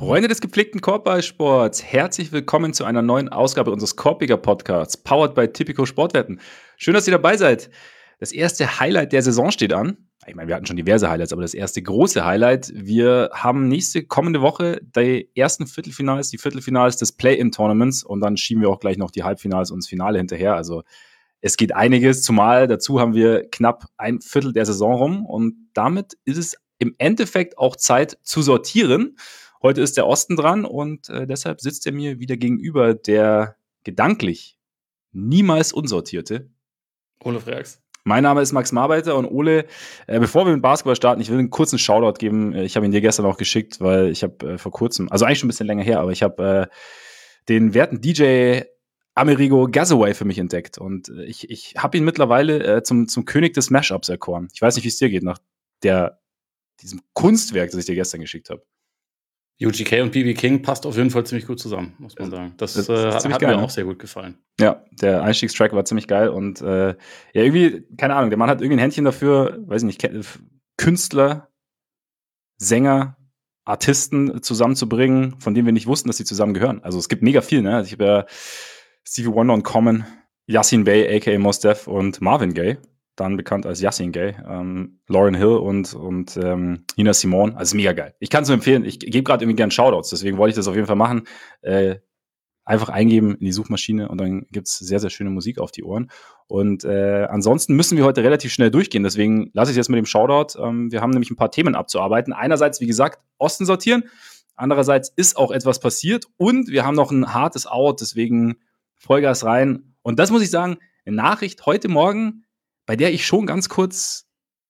Freunde des gepflegten Korbballsports, herzlich willkommen zu einer neuen Ausgabe unseres Korbiger Podcasts, powered by Tipico Sportwetten. Schön, dass ihr dabei seid. Das erste Highlight der Saison steht an. Ich meine, wir hatten schon diverse Highlights, aber das erste große Highlight. Wir haben kommende Woche die ersten Viertelfinals, die Viertelfinals des Play-In-Tournaments und dann schieben wir auch gleich noch die Halbfinals und das Finale hinterher. Also es geht einiges, zumal dazu haben wir knapp ein Viertel der Saison rum und damit ist es im Endeffekt auch Zeit zu sortieren. Heute ist der Osten dran und deshalb sitzt er mir wieder gegenüber, der gedanklich niemals unsortierte Ole Freaks. Mein Name ist Max Marbeiter und Ole, bevor wir mit Basketball starten, ich will einen kurzen Shoutout geben. Ich habe ihn dir gestern auch geschickt, weil ich habe vor kurzem, also eigentlich schon ein bisschen länger her, aber ich habe den werten DJ Amerigo Gazaway für mich entdeckt und ich habe ihn mittlerweile zum König des Mashups erkoren. Ich weiß nicht, wie es dir geht nach diesem Kunstwerk, das ich dir gestern geschickt habe. UGK und BB King passt auf jeden Fall ziemlich gut zusammen, muss man sagen. Das hat geil, mir auch sehr gut gefallen. Ja, der Einstiegstrack war ziemlich geil und ja, irgendwie, keine Ahnung, der Mann hat irgendwie ein Händchen dafür, weiß ich nicht, Künstler, Sänger, Artisten zusammenzubringen, von denen wir nicht wussten, dass sie zusammengehören. Also es gibt mega viel, ne? Also ich habe ja Stevie Wonder und Common, Yasin Bey, a.k.a. Mos Def und Marvin Gaye, dann bekannt als Yasin Gaye, Lauryn Hill und Nina Simone. Also mega geil. Ich kann es nur empfehlen. Ich gebe gerade irgendwie gern Shoutouts, deswegen wollte ich das auf jeden Fall machen. Einfach eingeben in die Suchmaschine und dann gibt's sehr, sehr schöne Musik auf die Ohren. Und ansonsten müssen wir heute relativ schnell durchgehen, deswegen lasse ich es jetzt mit dem Shoutout. Wir haben nämlich ein paar Themen abzuarbeiten. Einerseits, wie gesagt, Osten sortieren. Andererseits ist auch etwas passiert und wir haben noch ein hartes Out, deswegen Vollgas rein. Und das muss ich sagen, eine Nachricht heute Morgen, bei der ich schon ganz kurz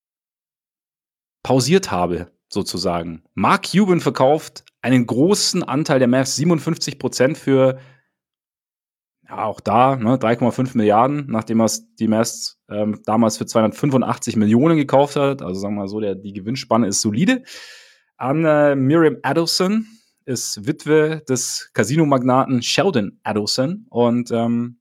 pausiert habe, sozusagen. Mark Cuban verkauft einen großen Anteil der Mavs, 57% für, ja, auch da, 3,5 Milliarden, nachdem er die Mavs damals für 285 Millionen gekauft hat. Also sagen wir mal so, die Gewinnspanne ist solide. An Miriam Adelson ist Witwe des Casinomagnaten Sheldon Adelson und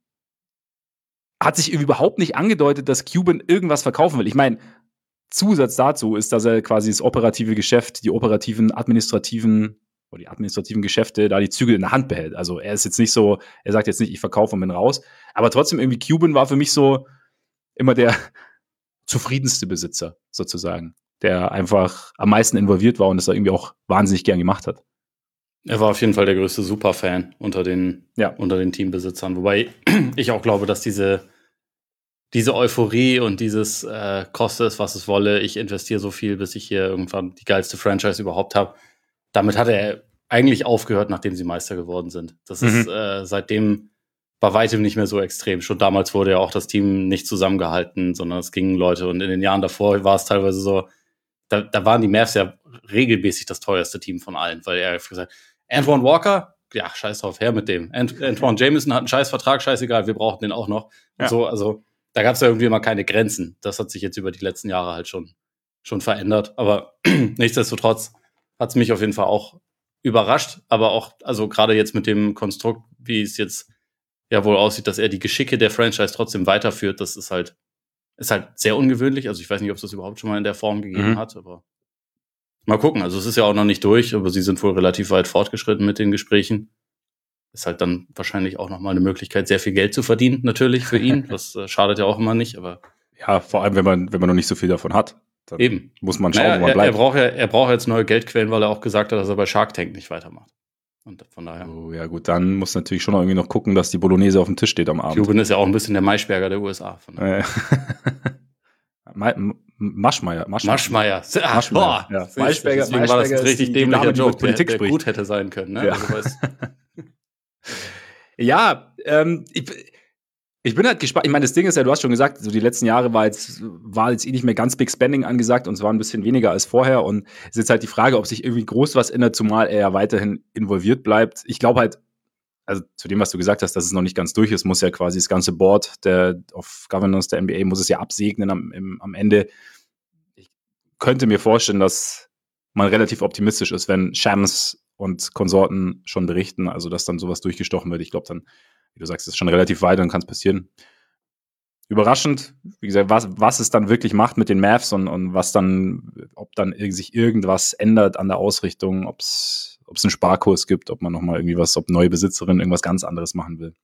hat sich überhaupt nicht angedeutet, dass Cuban irgendwas verkaufen will. Ich meine, Zusatz dazu ist, dass er quasi das operative Geschäft, die administrativen Geschäfte, da die Zügel in der Hand behält. Also er ist jetzt nicht so, er sagt jetzt nicht, ich verkaufe und bin raus. Aber trotzdem irgendwie Cuban war für mich so immer der zufriedenste Besitzer sozusagen, der einfach am meisten involviert war und das er irgendwie auch wahnsinnig gern gemacht hat. Er war auf jeden Fall der größte Superfan unter den Teambesitzern. Wobei ich auch glaube, dass diese Euphorie und dieses koste es, was es wolle, ich investiere so viel, bis ich hier irgendwann die geilste Franchise überhaupt habe. Damit hat er eigentlich aufgehört, nachdem sie Meister geworden sind. Das ist seitdem bei weitem nicht mehr so extrem. Schon damals wurde ja auch das Team nicht zusammengehalten, sondern es gingen Leute. Und in den Jahren davor war es teilweise so, da waren die Mavs ja regelmäßig das teuerste Team von allen, weil er gesagt hat, Antoine Walker, ja, scheiß drauf, her mit dem. Antoine Jameson hat einen scheiß Vertrag, scheißegal, wir brauchen den auch noch. Und so, also da gab es ja irgendwie immer keine Grenzen. Das hat sich jetzt über die letzten Jahre halt schon verändert. Aber nichtsdestotrotz hat es mich auf jeden Fall auch überrascht. Aber auch, also gerade jetzt mit dem Konstrukt, wie es jetzt ja wohl aussieht, dass er die Geschicke der Franchise trotzdem weiterführt, das ist halt sehr ungewöhnlich. Also ich weiß nicht, ob es das überhaupt schon mal in der Form gegeben hat, aber mal gucken. Also es ist ja auch noch nicht durch, aber sie sind wohl relativ weit fortgeschritten mit den Gesprächen. Ist halt dann wahrscheinlich auch nochmal eine Möglichkeit, sehr viel Geld zu verdienen, natürlich für ihn. Das schadet ja auch immer nicht, aber. Ja, vor allem, wenn man noch nicht so viel davon hat. Dann eben. Muss man schauen, wo man bleibt. Er braucht jetzt neue Geldquellen, weil er auch gesagt hat, dass er bei Shark Tank nicht weitermacht. Und von daher. Oh, ja, gut, dann muss natürlich schon irgendwie noch gucken, dass die Bolognese auf dem Tisch steht am Abend. Cuban ist ja auch ein bisschen der Maischberger der USA. Von daher. Maschmeyer. Maschmeyer. Boah. Ja. Maischberger war das ein richtig dämlicher Joke, der gut hätte sein können. Ne? Ja, also, ja, ich bin halt gespannt. Ich meine, das Ding ist ja, du hast schon gesagt, so die letzten Jahre war jetzt nicht mehr ganz Big Spending angesagt und es war ein bisschen weniger als vorher. Und es ist jetzt halt die Frage, ob sich irgendwie groß was ändert, zumal er ja weiterhin involviert bleibt. Ich glaube halt, also zu dem, was du gesagt hast, dass es noch nicht ganz durch ist, muss ja quasi das ganze Board of Governance der NBA muss es ja absegnen am Ende. Ich könnte mir vorstellen, dass man relativ optimistisch ist, wenn Shams und Konsorten schon berichten, also dass dann sowas durchgestochen wird. Ich glaube dann, wie du sagst, ist schon relativ weit und kann es passieren. Überraschend, wie gesagt, was es dann wirklich macht mit den Mavs und was dann, ob dann sich irgendwas ändert an der Ausrichtung, ob es es einen Sparkurs gibt, ob man nochmal irgendwie ob neue Besitzerin irgendwas ganz anderes machen will.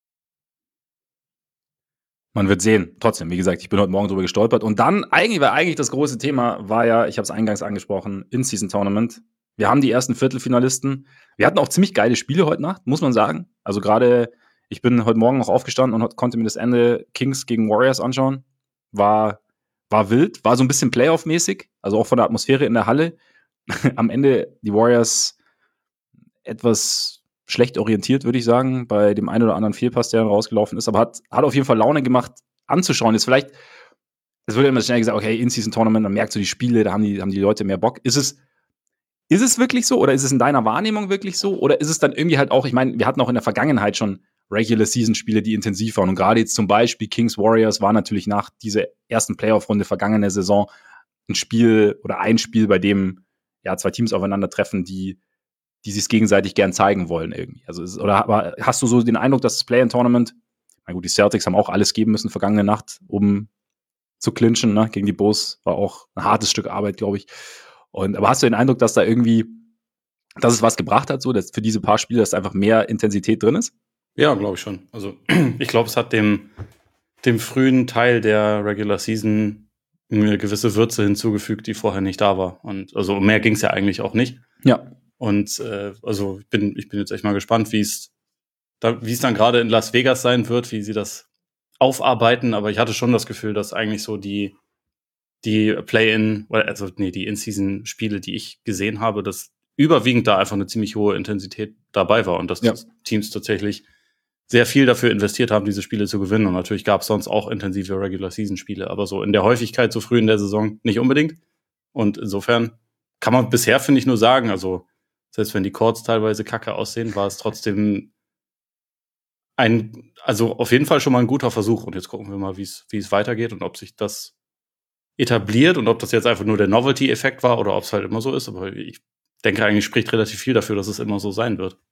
Man wird sehen. Trotzdem, wie gesagt, ich bin heute Morgen drüber gestolpert. Und dann, eigentlich das große Thema war ja, ich habe es eingangs angesprochen, In-Season-Tournament. Wir haben die ersten Viertelfinalisten. Wir hatten auch ziemlich geile Spiele heute Nacht, muss man sagen. Also gerade, ich bin heute Morgen noch aufgestanden und konnte mir das Ende Kings gegen Warriors anschauen. War wild, war so ein bisschen Playoff-mäßig, also auch von der Atmosphäre in der Halle. Am Ende die Warriors etwas schlecht orientiert, würde ich sagen, bei dem einen oder anderen Fehlpass, der dann rausgelaufen ist, aber hat auf jeden Fall Laune gemacht, anzuschauen. Jetzt vielleicht, es wird immer schnell gesagt, okay, In-Season-Tournament, dann merkst du die Spiele, da haben die Leute mehr Bock. Ist es wirklich so oder ist es in deiner Wahrnehmung wirklich so oder ist es dann irgendwie halt auch, ich meine, wir hatten auch in der Vergangenheit schon Regular-Season-Spiele, die intensiv waren und gerade jetzt zum Beispiel Kings Warriors war natürlich nach dieser ersten Playoff-Runde vergangene Saison ein Spiel, bei dem ja 2 Teams aufeinandertreffen, die sich gegenseitig gern zeigen wollen irgendwie. Also aber hast du so den Eindruck, dass das Play-in-Tournament, na gut, die Celtics haben auch alles geben müssen vergangene Nacht, um zu clinchen, ne? Gegen die Bulls war auch ein hartes Stück Arbeit, glaube ich. Aber hast du den Eindruck, dass da irgendwie, dass es was gebracht hat, so, dass für diese paar Spiele, dass einfach mehr Intensität drin ist? Ja, glaube ich schon. Also ich glaube, es hat dem frühen Teil der Regular Season eine gewisse Würze hinzugefügt, die vorher nicht da war. Und also mehr ging es ja eigentlich auch nicht. Ja. Und also ich bin jetzt echt mal gespannt, wie es dann gerade in Las Vegas sein wird, wie sie das aufarbeiten. Aber ich hatte schon das Gefühl, dass eigentlich so die Play-in, die In-Season-Spiele, die ich gesehen habe, dass überwiegend da einfach eine ziemlich hohe Intensität dabei war und dass die Teams tatsächlich sehr viel dafür investiert haben, diese Spiele zu gewinnen. Und natürlich gab es sonst auch intensive Regular-Season-Spiele, aber so in der Häufigkeit so früh in der Saison nicht unbedingt. Und insofern kann man bisher, finde ich, nur sagen, also selbst wenn die Courts teilweise kacke aussehen, war es trotzdem also auf jeden Fall schon mal ein guter Versuch. Und jetzt gucken wir mal, wie es weitergeht und ob sich das etabliert und ob das jetzt einfach nur der Novelty-Effekt war oder ob es halt immer so ist. Aber ich denke, eigentlich spricht relativ viel dafür, dass es immer so sein wird.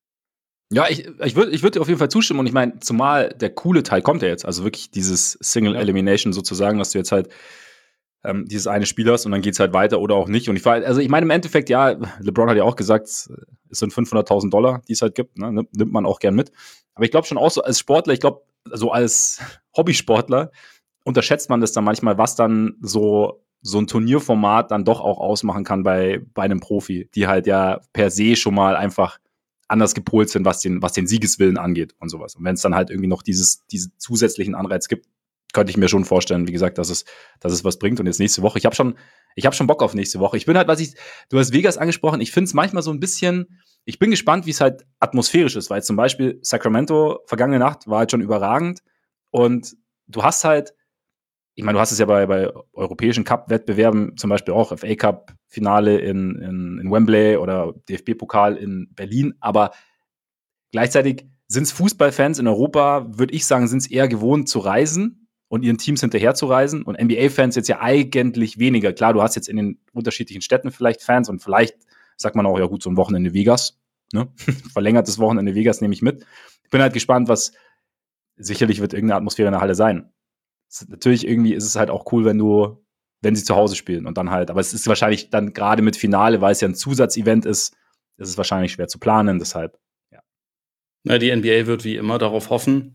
Ja, ich würd dir auf jeden Fall zustimmen und ich meine, zumal der coole Teil kommt ja jetzt, also wirklich dieses Single Elimination sozusagen, dass du jetzt halt dieses eine Spiel hast und dann geht's halt weiter oder auch nicht. Und ich meine im Endeffekt, ja, LeBron hat ja auch gesagt, es sind $500.000, die es halt gibt, ne? Nimmt man auch gern mit. Aber ich glaube schon auch so als Sportler, ich glaube, so als Hobbysportler unterschätzt man das dann manchmal, was dann so ein Turnierformat dann doch auch ausmachen kann bei einem Profi, die halt ja per se schon mal einfach anders gepolt sind, was den Siegeswillen angeht und sowas. Und wenn es dann halt irgendwie noch diesen zusätzlichen Anreiz gibt, könnte ich mir schon vorstellen, wie gesagt, dass es was bringt. Und jetzt nächste Woche, ich habe schon Bock auf nächste Woche. Ich bin halt, du hast Vegas angesprochen, ich finde es manchmal so ein bisschen, ich bin gespannt, wie es halt atmosphärisch ist, weil zum Beispiel Sacramento, vergangene Nacht, war halt schon überragend. Und du hast halt, ich meine, du hast es ja bei europäischen Cup-Wettbewerben, zum Beispiel auch FA-Cup-Finale in Wembley oder DFB-Pokal in Berlin, aber gleichzeitig sind es Fußballfans in Europa, würde ich sagen, sind es eher gewohnt zu reisen und ihren Teams hinterher zu reisen und NBA-Fans jetzt ja eigentlich weniger. Klar, du hast jetzt in den unterschiedlichen Städten vielleicht Fans und vielleicht sagt man auch, ja gut, so ein Wochenende Vegas, ne? Verlängertes Wochenende Vegas nehme ich mit. Ich bin halt gespannt, sicherlich wird irgendeine Atmosphäre in der Halle sein. Natürlich irgendwie ist es halt auch cool, wenn sie zu Hause spielen und dann halt, aber es ist wahrscheinlich dann gerade mit Finale, weil es ja ein Zusatzevent ist es wahrscheinlich schwer zu planen, deshalb, ja. Na, die NBA wird wie immer darauf hoffen,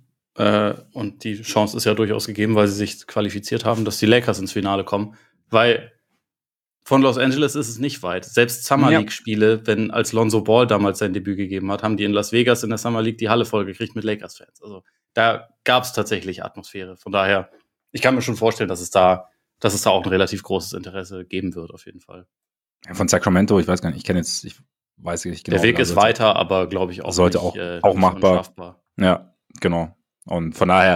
und die Chance ist ja durchaus gegeben, weil sie sich qualifiziert haben, dass die Lakers ins Finale kommen, weil von Los Angeles ist es nicht weit. Selbst Summer League-Spiele, wenn als Lonzo Ball damals sein Debüt gegeben hat, haben die in Las Vegas in der Summer League die Halle vollgekriegt mit Lakers-Fans. Also da gab es tatsächlich Atmosphäre. Von daher, ich kann mir schon vorstellen, dass es da auch ein relativ großes Interesse geben wird, auf jeden Fall. Ja, von Sacramento, ich weiß gar nicht, ich weiß nicht genau. Der Weg ist weiter, aber glaube ich auch sollte nicht, auch machbar. Unschaffbar. Ja, genau. Und von daher,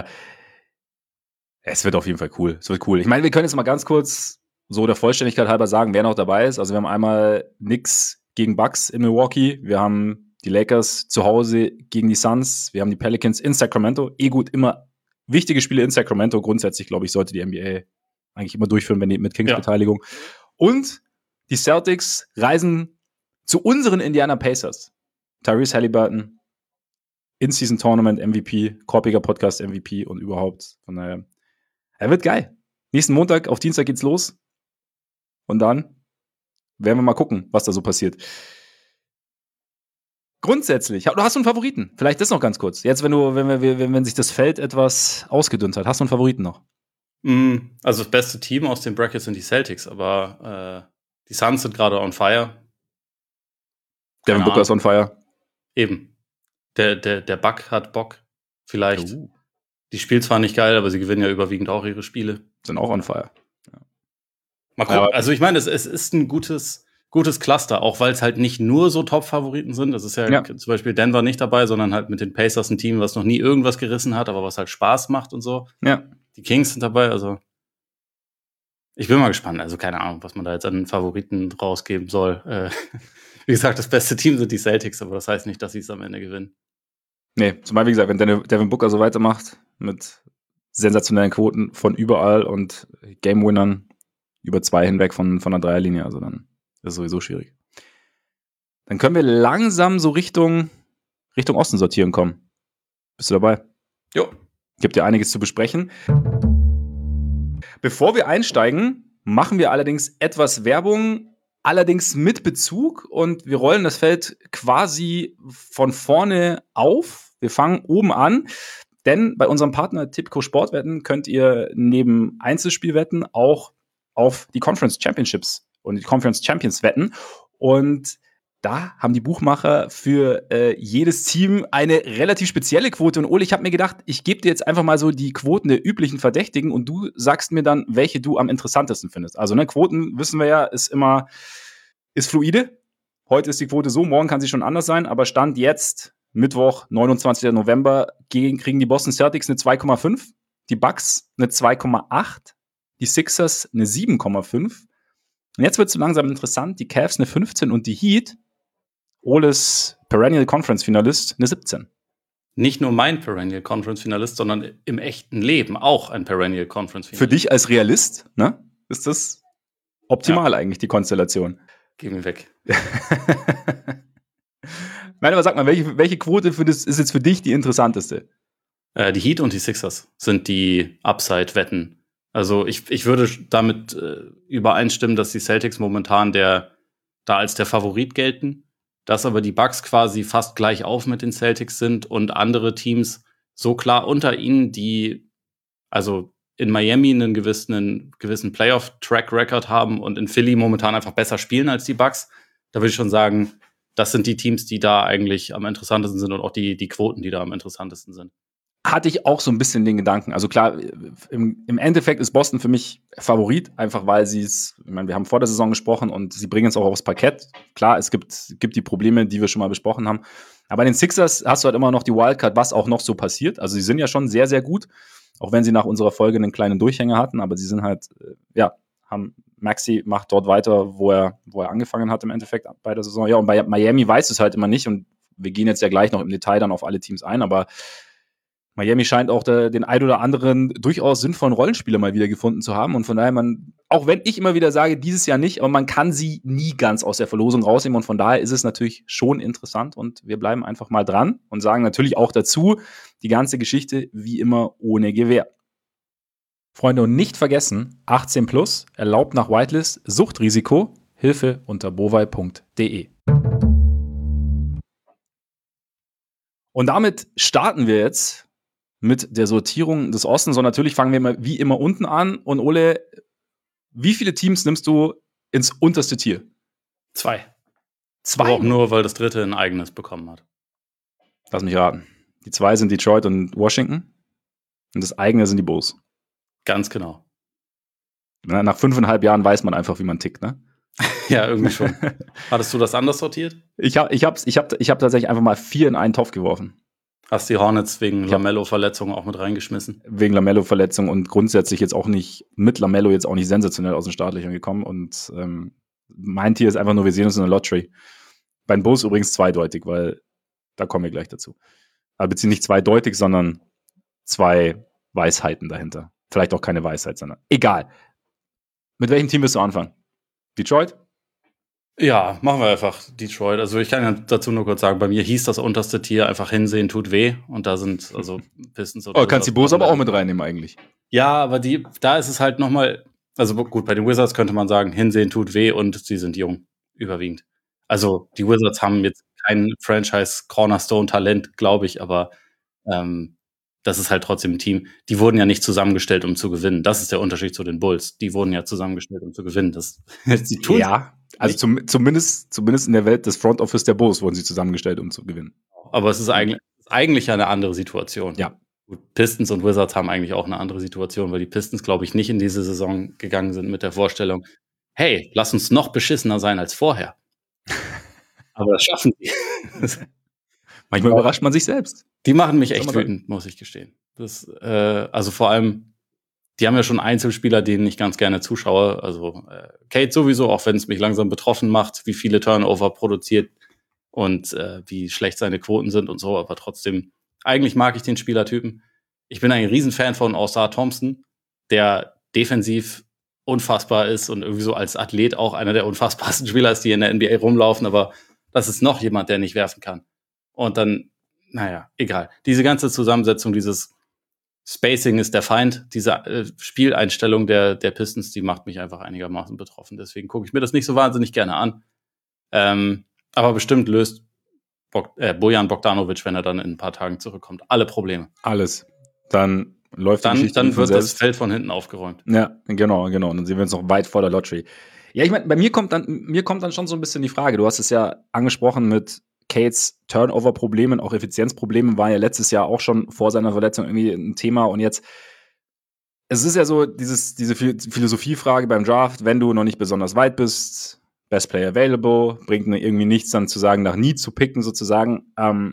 es wird auf jeden Fall cool. Es wird cool. Ich meine, wir können jetzt mal ganz kurz so der Vollständigkeit halber sagen, wer noch dabei ist. Also wir haben einmal Knicks gegen Bucks in Milwaukee. Wir haben die Lakers zu Hause gegen die Suns. Wir haben die Pelicans in Sacramento. Gut, immer wichtige Spiele in Sacramento. Grundsätzlich, glaube ich, sollte die NBA eigentlich immer durchführen, wenn die mit Kings Beteiligung. Und die Celtics reisen zu unseren Indiana Pacers. Tyrese Halliburton, In-Season-Tournament MVP, Korpiger Podcast MVP und überhaupt. Von daher, er wird geil. Nächsten Montag auf Dienstag geht's los. Und dann werden wir mal gucken, was da so passiert. grundsätzlich, du hast einen Favoriten. Vielleicht das noch ganz kurz. Jetzt, wenn sich das Feld etwas ausgedünnt hat, hast du einen Favoriten noch? Also das beste Team aus dem Bracket sind die Celtics, aber die Suns sind gerade on fire. Devin Booker ist on fire. Eben. Der Buck hat Bock. Vielleicht. Die spielen zwar nicht geil, aber sie gewinnen ja überwiegend auch ihre Spiele. Sind auch on fire. Ja. Mal gucken. Ja, also ich meine, es ist ein gutes Cluster, auch weil es halt nicht nur so Top-Favoriten sind. Das ist ja zum Beispiel Denver nicht dabei, sondern halt mit den Pacers ein Team, was noch nie irgendwas gerissen hat, aber was halt Spaß macht und so. Ja. Die Kings sind dabei, also ich bin mal gespannt. Also keine Ahnung, was man da jetzt an Favoriten rausgeben soll. Wie gesagt, das beste Team sind die Celtics, aber das heißt nicht, dass sie es am Ende gewinnen. Nee, zumal, wie gesagt, wenn Devin Booker so weitermacht mit sensationellen Quoten von überall und Game-Winnern über 2 hinweg von der Dreierlinie, also dann ist es sowieso schwierig. Dann können wir langsam so Richtung Osten sortieren kommen. Bist du dabei? Jo. Gibt ja einiges zu besprechen. Bevor wir einsteigen, machen wir allerdings etwas Werbung, allerdings mit Bezug, und wir rollen das Feld quasi von vorne auf. Wir fangen oben an, denn bei unserem Partner Tipico Sportwetten könnt ihr neben Einzelspielwetten auch auf die Conference Championships und die Conference Champions wetten, und da haben die Buchmacher für jedes Team eine relativ spezielle Quote. Und Ole, ich habe mir gedacht, ich gebe dir jetzt einfach mal so die Quoten der üblichen Verdächtigen und du sagst mir dann, welche du am interessantesten findest. Also Quoten, wissen wir ja, ist fluide. Heute ist die Quote so, morgen kann sie schon anders sein, aber Stand jetzt, Mittwoch, 29. November, kriegen die Boston Celtics eine 2,5, die Bucks eine 2,8, die Sixers eine 7,5. Und jetzt wird es so langsam interessant, die Cavs eine 15 und die Heat, Oles Perennial Conference Finalist, eine 17. Nicht nur mein Perennial Conference Finalist, sondern im echten Leben auch ein Perennial Conference Finalist. Für dich als Realist, ne, ist das optimal eigentlich, die Konstellation. Geh mir weg. Nein, aber sag mal, welche Quote ist jetzt für dich die interessanteste? Die Heat und die Sixers sind die Upside-Wetten. Also ich würde damit übereinstimmen, dass die Celtics momentan da als der Favorit gelten, dass aber die Bucks quasi fast gleich auf mit den Celtics sind und andere Teams so klar unter ihnen, die also in Miami einen gewissen Playoff-Track-Record haben und in Philly momentan einfach besser spielen als die Bucks. Da würde ich schon sagen, das sind die Teams, die da eigentlich am interessantesten sind und auch die Quoten, die da am interessantesten sind. Hatte ich auch so ein bisschen den Gedanken. Also klar, im Endeffekt ist Boston für mich Favorit, einfach weil ich meine, wir haben vor der Saison gesprochen und sie bringen es auch aufs Parkett. Klar, es gibt die Probleme, die wir schon mal besprochen haben. Aber bei den Sixers hast du halt immer noch die Wildcard, was auch noch so passiert. Also sie sind ja schon sehr, sehr gut, auch wenn sie nach unserer Folge einen kleinen Durchhänger hatten. Aber sie sind halt, Maxey macht dort weiter, wo er angefangen hat im Endeffekt bei der Saison. Ja, und bei Miami weiß es halt immer nicht. Und wir gehen jetzt ja gleich noch im Detail dann auf alle Teams ein, aber Miami scheint auch den ein oder anderen durchaus sinnvollen Rollenspieler mal wieder gefunden zu haben. Und von daher, auch wenn ich immer wieder sage, dieses Jahr nicht, aber man kann sie nie ganz aus der Verlosung rausnehmen. Und von daher ist es natürlich schon interessant. Und wir bleiben einfach mal dran und sagen natürlich auch dazu, die ganze Geschichte wie immer ohne Gewähr. Freunde, und nicht vergessen, 18 plus, erlaubt nach Whitelist, Suchtrisiko, Hilfe unter bovai.de. Und damit starten wir jetzt mit der Sortierung des Ostens. Und natürlich fangen wir wie immer unten an. Und Ole, wie viele Teams nimmst du ins unterste Tier? 2. Aber auch nur, weil das dritte ein eigenes bekommen hat. Lass mich raten. Die 2 sind Detroit und Washington. Und das eigene sind die Bulls. Ganz genau. Nach 5,5 Jahren weiß man einfach, wie man tickt, ne? Ja, irgendwie schon. Hattest du das anders sortiert? Ich hab tatsächlich einfach mal 4 in einen Topf geworfen. Hast die Hornets wegen LaMelo-Verletzung auch mit reingeschmissen? Wegen LaMelo-Verletzung und grundsätzlich jetzt auch nicht, mit LaMelo jetzt auch nicht sensationell aus den Startlöchern gekommen. Und mein Tier ist einfach nur, wir sehen uns in der Lottery. Bei den Bulls übrigens zweideutig, weil da kommen wir gleich dazu. Aber beziehungsweise nicht zweideutig, sondern 2 Weisheiten dahinter. Vielleicht auch keine Weisheit, sondern egal. Mit welchem Team willst du anfangen? Detroit? Ja, machen wir einfach Detroit. Also ich kann ja dazu nur kurz sagen, bei mir hieß das unterste Tier einfach hinsehen tut weh. Und da sind also Pistons oder kannst die Bulls aber auch mit reinnehmen eigentlich. Ja, aber da ist es halt nochmal, also gut, bei den Wizards könnte man sagen, hinsehen tut weh und sie sind jung, überwiegend. Also die Wizards haben jetzt kein Franchise-Cornerstone-Talent, glaube ich, aber das ist halt trotzdem ein Team. Die wurden ja nicht zusammengestellt, um zu gewinnen. Das ist der Unterschied zu den Bulls. Die wurden ja zusammengestellt, um zu gewinnen. Sie tun also zumindest in der Welt des Front Office der Bulls wurden sie zusammengestellt, um zu gewinnen. Aber es ist eigentlich eine andere Situation. Ja. Gut, Pistons und Wizards haben eigentlich auch eine andere Situation, weil die Pistons, glaube ich, nicht in diese Saison gegangen sind mit der Vorstellung, hey, lass uns noch beschissener sein als vorher. Aber das schaffen die. Manchmal überrascht man sich selbst. Die machen mich echt wütend, muss ich gestehen. Also vor allem, die haben ja schon Einzelspieler, denen ich ganz gerne zuschaue. Also Kate sowieso, auch wenn es mich langsam betroffen macht, wie viele Turnover produziert und wie schlecht seine Quoten sind und so. Aber trotzdem, eigentlich mag ich den Spielertypen. Ich bin ein Riesenfan von Ausar Thompson, der defensiv unfassbar ist und irgendwie so als Athlet auch einer der unfassbarsten Spieler ist, die in der NBA rumlaufen. Aber das ist noch jemand, der nicht werfen kann. Und dann, naja, egal. Diese ganze Zusammensetzung, dieses Spacing ist der Feind, diese Spieleinstellung der Pistons, die macht mich einfach einigermaßen betroffen. Deswegen gucke ich mir das nicht so wahnsinnig gerne an. Aber bestimmt löst Bojan Bogdanovic, wenn er dann in ein paar Tagen zurückkommt, alle Probleme. Alles. Dann läuft die Geschichte dann wird das Feld von hinten aufgeräumt. Ja, genau. Und dann sehen wir uns noch weit vor der Lottery. Ja, ich meine, bei mir kommt dann schon so ein bisschen die Frage, du hast es ja angesprochen mit Cates Turnover-Problemen, auch Effizienzproblemen, war ja letztes Jahr auch schon vor seiner Verletzung irgendwie ein Thema. Und jetzt, es ist ja so diese Philosophiefrage beim Draft, wenn du noch nicht besonders weit bist, Best Player Available, bringt irgendwie nichts dann zu sagen, nach Need zu picken sozusagen.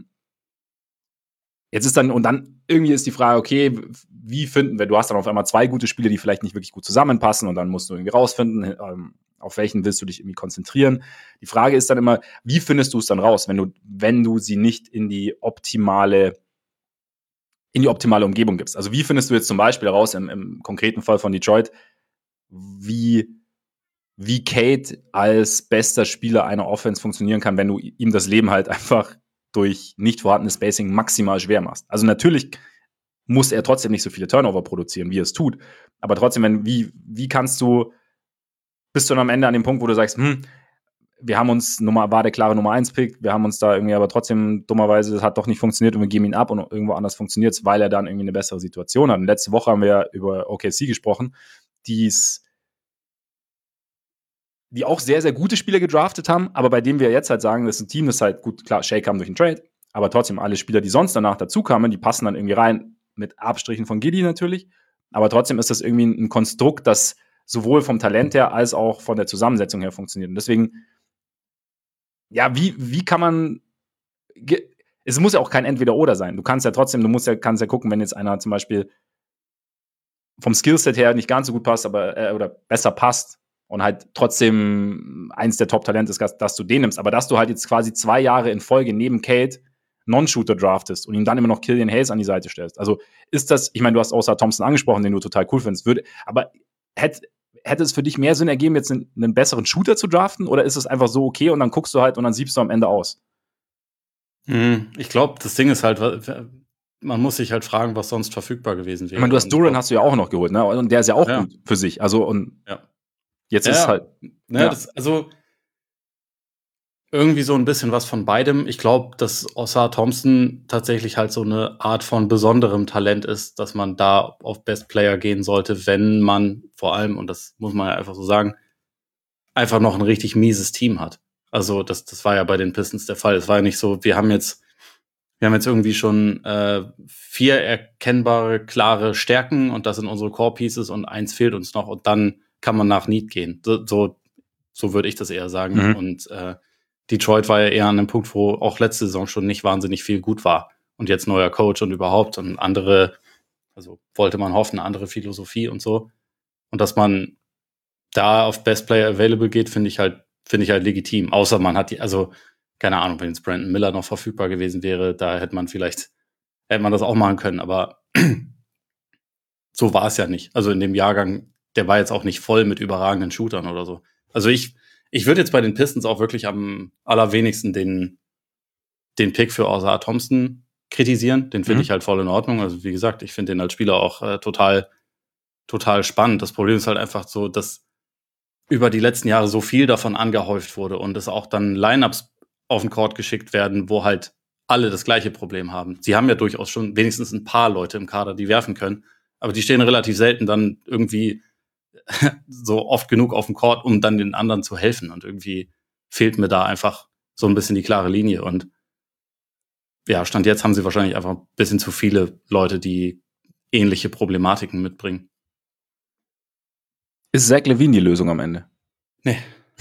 Jetzt ist dann irgendwie ist die Frage, okay, wie finden wir, du hast dann auf einmal 2 gute Spiele, die vielleicht nicht wirklich gut zusammenpassen und dann musst du irgendwie rausfinden, auf welchen willst du dich irgendwie konzentrieren. Die Frage ist dann immer, wie findest du es dann raus, wenn du sie nicht in die optimale Umgebung gibst? Also wie findest du jetzt zum Beispiel raus, im konkreten Fall von Detroit, wie Kate als bester Spieler einer Offense funktionieren kann, wenn du ihm das Leben halt einfach durch nicht vorhandenes Spacing maximal schwer machst. Also natürlich muss er trotzdem nicht so viele Turnover produzieren, wie er es tut. Aber trotzdem, bist du dann am Ende an dem Punkt, wo du sagst, wir haben uns, war der klare Nummer 1-Pick, wir haben uns da irgendwie aber trotzdem dummerweise, das hat doch nicht funktioniert und wir geben ihn ab und irgendwo anders funktioniert es, weil er dann irgendwie eine bessere Situation hat. Und letzte Woche haben wir über OKC gesprochen, die auch sehr, sehr gute Spieler gedraftet haben, aber bei dem wir jetzt halt sagen, das ist ein Team, das halt gut, klar, Shea kam durch den Trade, aber trotzdem alle Spieler, die sonst danach dazu kamen, die passen dann irgendwie rein, mit Abstrichen von Giddey natürlich, aber trotzdem ist das irgendwie ein Konstrukt, das sowohl vom Talent her als auch von der Zusammensetzung her funktioniert. Und deswegen, ja, wie kann man, es muss ja auch kein Entweder-Oder sein. Du kannst ja trotzdem, kannst ja gucken, wenn jetzt einer zum Beispiel vom Skillset her nicht ganz so gut passt, aber oder besser passt, und halt trotzdem eins der Top-Talente ist, dass du den nimmst. Aber dass du halt jetzt quasi 2 Jahre in Folge neben Kate Non-Shooter draftest und ihm dann immer noch Killian Hayes an die Seite stellst. Also ist das, ich meine, du hast Ausar Thompson angesprochen, den du total cool findest, aber hätte es für dich mehr Sinn ergeben, jetzt einen besseren Shooter zu draften, oder ist es einfach so okay und dann guckst du halt und dann siebst du am Ende aus? Ich glaube, das Ding ist halt, man muss sich halt fragen, was sonst verfügbar gewesen wäre. Ich meine, du hast Duran hast du ja auch noch geholt, ne? Und der ist ja auch gut für sich. Also, und jetzt ist es halt. Also irgendwie so ein bisschen was von beidem. Ich glaube, dass Ausar Thompson tatsächlich halt so eine Art von besonderem Talent ist, dass man da auf Best Player gehen sollte, wenn man vor allem, und das muss man ja einfach so sagen, einfach noch ein richtig mieses Team hat. Also das war ja bei den Pistons der Fall. Es war ja nicht so, wir haben jetzt irgendwie schon 4 erkennbare, klare Stärken und das sind unsere Core Pieces und 1 fehlt uns noch und dann kann man nach Need gehen. So würde ich das eher sagen. Mhm. Und Detroit war ja eher an einem Punkt, wo auch letzte Saison schon nicht wahnsinnig viel gut war. Und jetzt neuer Coach und überhaupt und also wollte man hoffen, andere Philosophie und so. Und dass man da auf Best Player Available geht, finde ich halt legitim. Außer man hat keine Ahnung, wenn jetzt Brandon Miller noch verfügbar gewesen wäre, da hätte man das auch machen können. Aber so war es ja nicht. Also in dem Jahrgang, der war jetzt auch nicht voll mit überragenden Shootern oder so. Also ich würde jetzt bei den Pistons auch wirklich am allerwenigsten den Pick für Ausar Thompson kritisieren. Den finde ich halt voll in Ordnung. Also wie gesagt, ich finde den als Spieler auch total, total spannend. Das Problem ist halt einfach so, dass über die letzten Jahre so viel davon angehäuft wurde und es auch dann Lineups auf den Court geschickt werden, wo halt alle das gleiche Problem haben. Sie haben ja durchaus schon wenigstens ein paar Leute im Kader, die werfen können, aber die stehen relativ selten dann irgendwie so oft genug auf dem Court, um dann den anderen zu helfen. Und irgendwie fehlt mir da einfach so ein bisschen die klare Linie. Und ja, Stand jetzt haben sie wahrscheinlich einfach ein bisschen zu viele Leute, die ähnliche Problematiken mitbringen. Ist Zach LaVine die Lösung am Ende? Nee.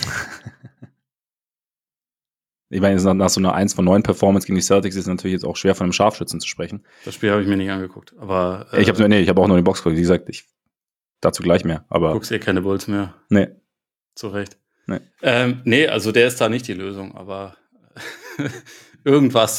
Ich meine, nach so einer 1 von 9 Performance gegen die Celtics ist es natürlich jetzt auch schwer, von einem Scharfschützen zu sprechen. Das Spiel habe ich mir nicht angeguckt. Aber ich habe auch noch die Box geguckt. Wie gesagt, dazu gleich mehr. Aber guckst keine Bulls mehr? Nee. Zu Recht. Nee. Nee, also der ist da nicht die Lösung. Aber irgendwas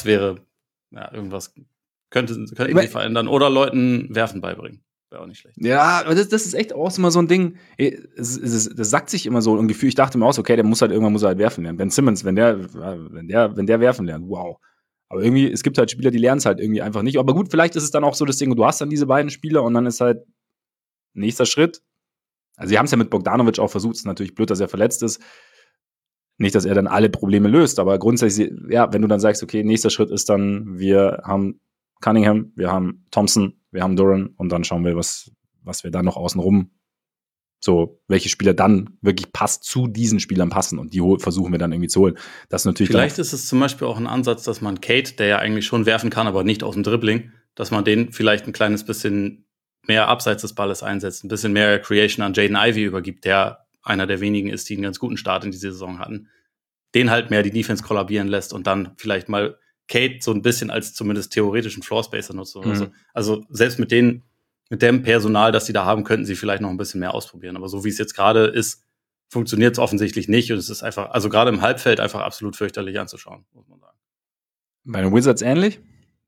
könnten sie verändern. Oder Leuten Werfen beibringen. Wäre auch nicht schlecht. Ja, aber das ist echt auch immer so ein Ding. Das sagt sich immer so ein Gefühl. Ich dachte mir auch, okay, irgendwann muss er halt werfen lernen. Ben Simmons, wenn der werfen lernt, wow. Aber irgendwie, es gibt halt Spieler, die lernen es halt irgendwie einfach nicht. Aber gut, vielleicht ist es dann auch so das Ding, du hast dann diese beiden Spieler und dann ist halt nächster Schritt. Also sie haben es ja mit Bogdanovic auch versucht. Es ist natürlich blöd, dass er verletzt ist. Nicht, dass er dann alle Probleme löst, aber grundsätzlich, ja, wenn du dann sagst, okay, nächster Schritt ist dann, wir haben Cunningham, wir haben Thompson, wir haben Duran und dann schauen wir, was wir dann noch außenrum, so, welche Spieler dann wirklich zu diesen Spielern passen und die versuchen wir dann irgendwie zu holen. Das ist natürlich vielleicht ist es zum Beispiel auch ein Ansatz, dass man Kate, der ja eigentlich schon werfen kann, aber nicht aus dem Dribbling, dass man den vielleicht ein kleines bisschen mehr abseits des Balles einsetzt, ein bisschen mehr Creation an Jaden Ivey übergibt, der einer der wenigen ist, die einen ganz guten Start in diese Saison hatten, den halt mehr die Defense kollabieren lässt und dann vielleicht mal Kate so ein bisschen als zumindest theoretischen Floorspacer nutzt oder so. Also selbst mit dem Personal, das sie da haben, könnten sie vielleicht noch ein bisschen mehr ausprobieren. Aber so wie es jetzt gerade ist, funktioniert es offensichtlich nicht und es ist einfach, also gerade im Halbfeld einfach absolut fürchterlich anzuschauen, muss man sagen. Bei den Wizards ähnlich?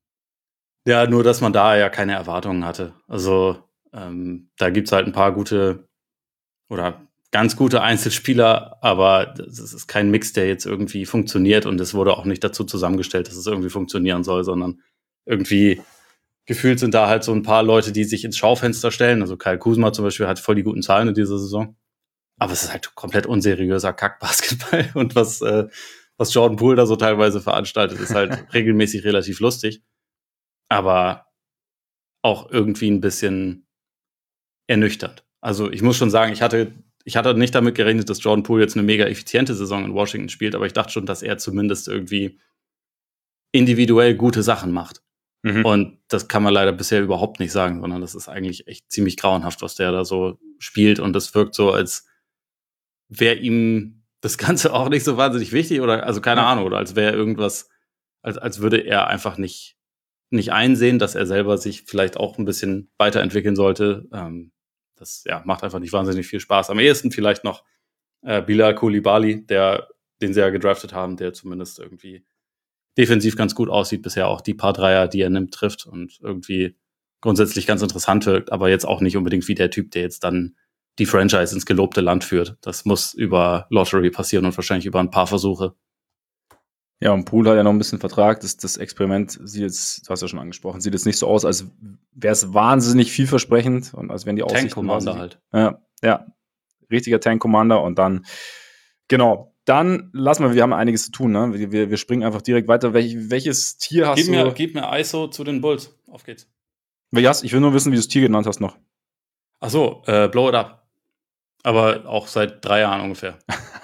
Ja, nur dass man da ja keine Erwartungen hatte. Also da gibt's halt ein paar gute oder ganz gute Einzelspieler, aber das ist kein Mix, der jetzt irgendwie funktioniert und es wurde auch nicht dazu zusammengestellt, dass es irgendwie funktionieren soll, sondern irgendwie gefühlt sind da halt so ein paar Leute, die sich ins Schaufenster stellen. Also Kyle Kuzma zum Beispiel hat voll die guten Zahlen in dieser Saison. Aber es ist halt komplett unseriöser Kackbasketball und was Jordan Poole da so teilweise veranstaltet, ist halt regelmäßig relativ lustig. Aber auch irgendwie ein bisschen ernüchternd. Also ich muss schon sagen, ich hatte nicht damit gerechnet, dass Jordan Poole jetzt eine mega effiziente Saison in Washington spielt, aber ich dachte schon, dass er zumindest irgendwie individuell gute Sachen macht. Und das kann man leider bisher überhaupt nicht sagen, sondern das ist eigentlich echt ziemlich grauenhaft, was der da so spielt. Und das wirkt so, als wäre ihm das Ganze auch nicht so wahnsinnig wichtig oder, also keine Ahnung, oder als wäre irgendwas, als würde er einfach nicht einsehen, dass er selber sich vielleicht auch ein bisschen weiterentwickeln sollte. Das macht einfach nicht wahnsinnig viel Spaß. Am ehesten vielleicht noch Bilal Coulibaly, den sie ja gedraftet haben, der zumindest irgendwie defensiv ganz gut aussieht, bisher auch die paar Dreier, die er nimmt, trifft und irgendwie grundsätzlich ganz interessant wirkt, aber jetzt auch nicht unbedingt wie der Typ, der jetzt dann die Franchise ins gelobte Land führt. Das muss über Lottery passieren und wahrscheinlich über ein paar Versuche. Ja, und Poole hat ja noch ein bisschen Vertrag. Das Experiment sieht jetzt, du hast ja schon angesprochen, sieht jetzt nicht so aus, als wäre es wahnsinnig vielversprechend und als wären die Aussichten Tank-Commander halt. Ja, richtiger Tank-Commander und dann, genau, dann lassen wir haben einiges zu tun, ne? Wir springen einfach direkt weiter. Welches Tier hast du? Gib mir ISO zu den Bulls. Auf geht's. Ich will nur wissen, wie du das Tier genannt hast noch. Ach so, Blow It Up. Aber auch seit 3 Jahren ungefähr.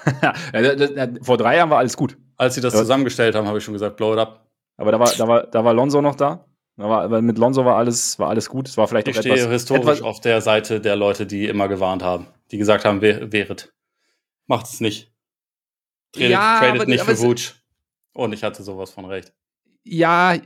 Vor 3 Jahren war alles gut. Als sie das zusammengestellt haben, habe ich schon gesagt, Blow It Up. Aber da war Lonzo noch da. Aber mit Lonzo war alles gut. Es war vielleicht ich stehe historisch auf der Seite der Leute, die immer gewarnt haben. Die gesagt haben, wehret. Macht es nicht. Tradet nicht für Vooch. Und ich hatte sowas von recht. Ja.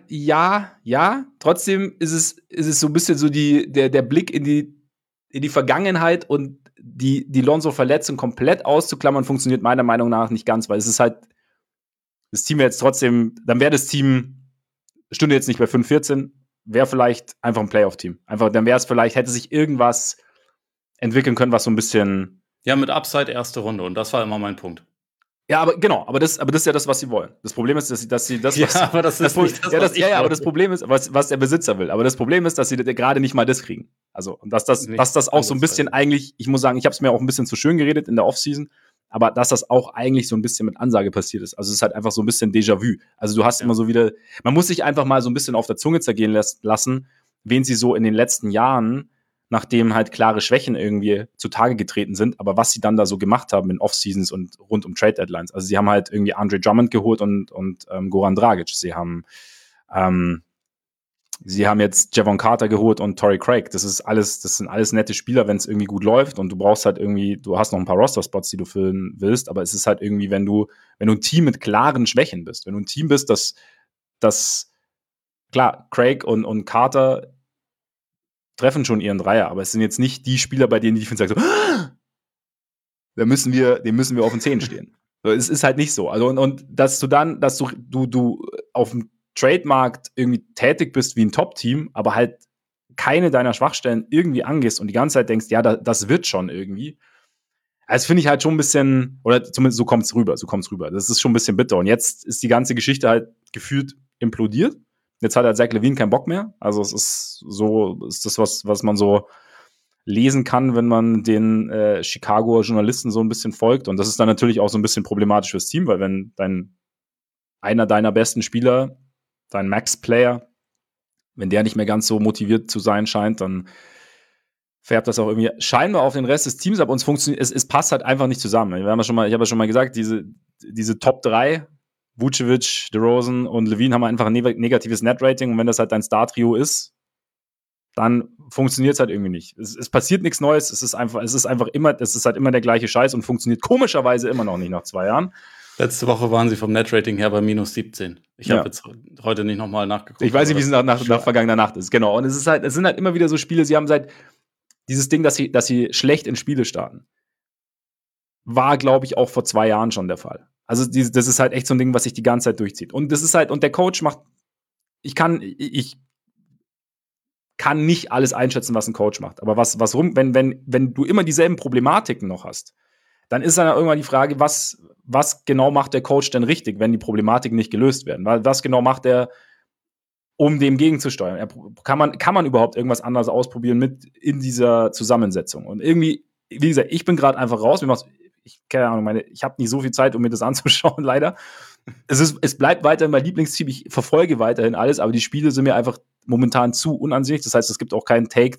Trotzdem ist es so ein bisschen so der Blick in die Vergangenheit und die Lonzo-Verletzung komplett auszuklammern, funktioniert meiner Meinung nach nicht ganz, weil es ist halt, das Team wäre jetzt trotzdem, dann wäre das Team, stünde jetzt nicht bei 5-14, wäre vielleicht einfach ein Playoff-Team. Einfach, dann wäre es vielleicht, hätte sich irgendwas entwickeln können, was so ein bisschen. Ja, mit Upside erste Runde und das war immer mein Punkt. Ja, aber genau, aber das ist ja das, was sie wollen. Das Problem ist, dass sie das, was. Ja, aber das ist nicht das, was aber das Problem ist, was der Besitzer will. Aber das Problem ist, dass sie gerade nicht mal das kriegen. Also, und dass das auch so ein bisschen eigentlich, ich muss sagen, ich habe es mir auch ein bisschen zu schön geredet in der Offseason, aber dass das auch eigentlich so ein bisschen mit Ansage passiert ist. Also es ist halt einfach so ein bisschen Déjà-vu. Also du hast immer so wieder, man muss sich einfach mal so ein bisschen auf der Zunge zergehen lassen, wen sie so in den letzten Jahren, nachdem halt klare Schwächen irgendwie zutage getreten sind, aber was sie dann da so gemacht haben in Off-Seasons und rund um Trade-Deadlines. Also sie haben halt irgendwie Andre Drummond geholt und Goran Dragic. Sie haben jetzt Javon Carter geholt und Torrey Craig. Das sind alles nette Spieler, wenn es irgendwie gut läuft und du brauchst halt irgendwie, du hast noch ein paar Roster-Spots, die du füllen willst, aber es ist halt irgendwie, wenn du ein Team mit klaren Schwächen bist, wenn du ein Team bist, das klar, Craig und Carter treffen schon ihren Dreier, aber es sind jetzt nicht die Spieler, bei denen die Defense sagt, so, dem müssen wir auf den Zehen stehen. So, es ist halt nicht so. Also und dass du auf dem Trademarkt irgendwie tätig bist wie ein Top-Team, aber halt keine deiner Schwachstellen irgendwie angehst und die ganze Zeit denkst, ja, das wird schon irgendwie. Das finde ich halt schon ein bisschen, oder zumindest so kommt's rüber. Das ist schon ein bisschen bitter. Und jetzt ist die ganze Geschichte halt gefühlt implodiert. Jetzt hat halt Zach LaVine keinen Bock mehr. Also es ist das, was man so lesen kann, wenn man den Chicagoer Journalisten so ein bisschen folgt. Und das ist dann natürlich auch so ein bisschen problematisch fürs Team, weil wenn einer deiner besten Spieler, dein Max-Player, wenn der nicht mehr ganz so motiviert zu sein scheint, dann färbt das auch irgendwie scheinbar auf den Rest des Teams ab. Und es passt halt einfach nicht zusammen. Ich habe ja schon mal gesagt, diese Top 3, Vucevic, DeRozan und LaVine haben einfach ein negatives Net-Rating. Und wenn das halt dein Star-Trio ist, dann funktioniert es halt irgendwie nicht. Es passiert nichts Neues. Es ist halt immer der gleiche Scheiß und funktioniert komischerweise immer noch nicht nach 2 Jahren. Letzte Woche waren sie vom Net-Rating her bei -17. Ich habe jetzt heute nicht nochmal nachgeguckt. Ich weiß nicht, wie es nach vergangener Nacht ist. Genau. Und es sind halt immer wieder so Spiele, sie haben seit dieses Ding, dass sie schlecht in Spiele starten, war, glaube ich, auch vor 2 Jahren schon der Fall. Also das ist halt echt so ein Ding, was sich die ganze Zeit durchzieht. Und das ist halt, und der Coach macht, ich kann nicht alles einschätzen, was ein Coach macht. Aber wenn du immer dieselben Problematiken noch hast, dann ist dann irgendwann die Frage, was genau macht der Coach denn richtig, wenn die Problematiken nicht gelöst werden? Was genau macht er, um dem gegenzusteuern? Kann man überhaupt irgendwas anderes ausprobieren in dieser Zusammensetzung? Und irgendwie, wie gesagt, ich bin gerade einfach raus. Keine Ahnung, ich habe nicht so viel Zeit, um mir das anzuschauen, leider. Es bleibt weiterhin mein Lieblingsteam. Ich verfolge weiterhin alles, aber die Spiele sind mir einfach momentan zu unansehnlich. Das heißt, es gibt auch keinen Take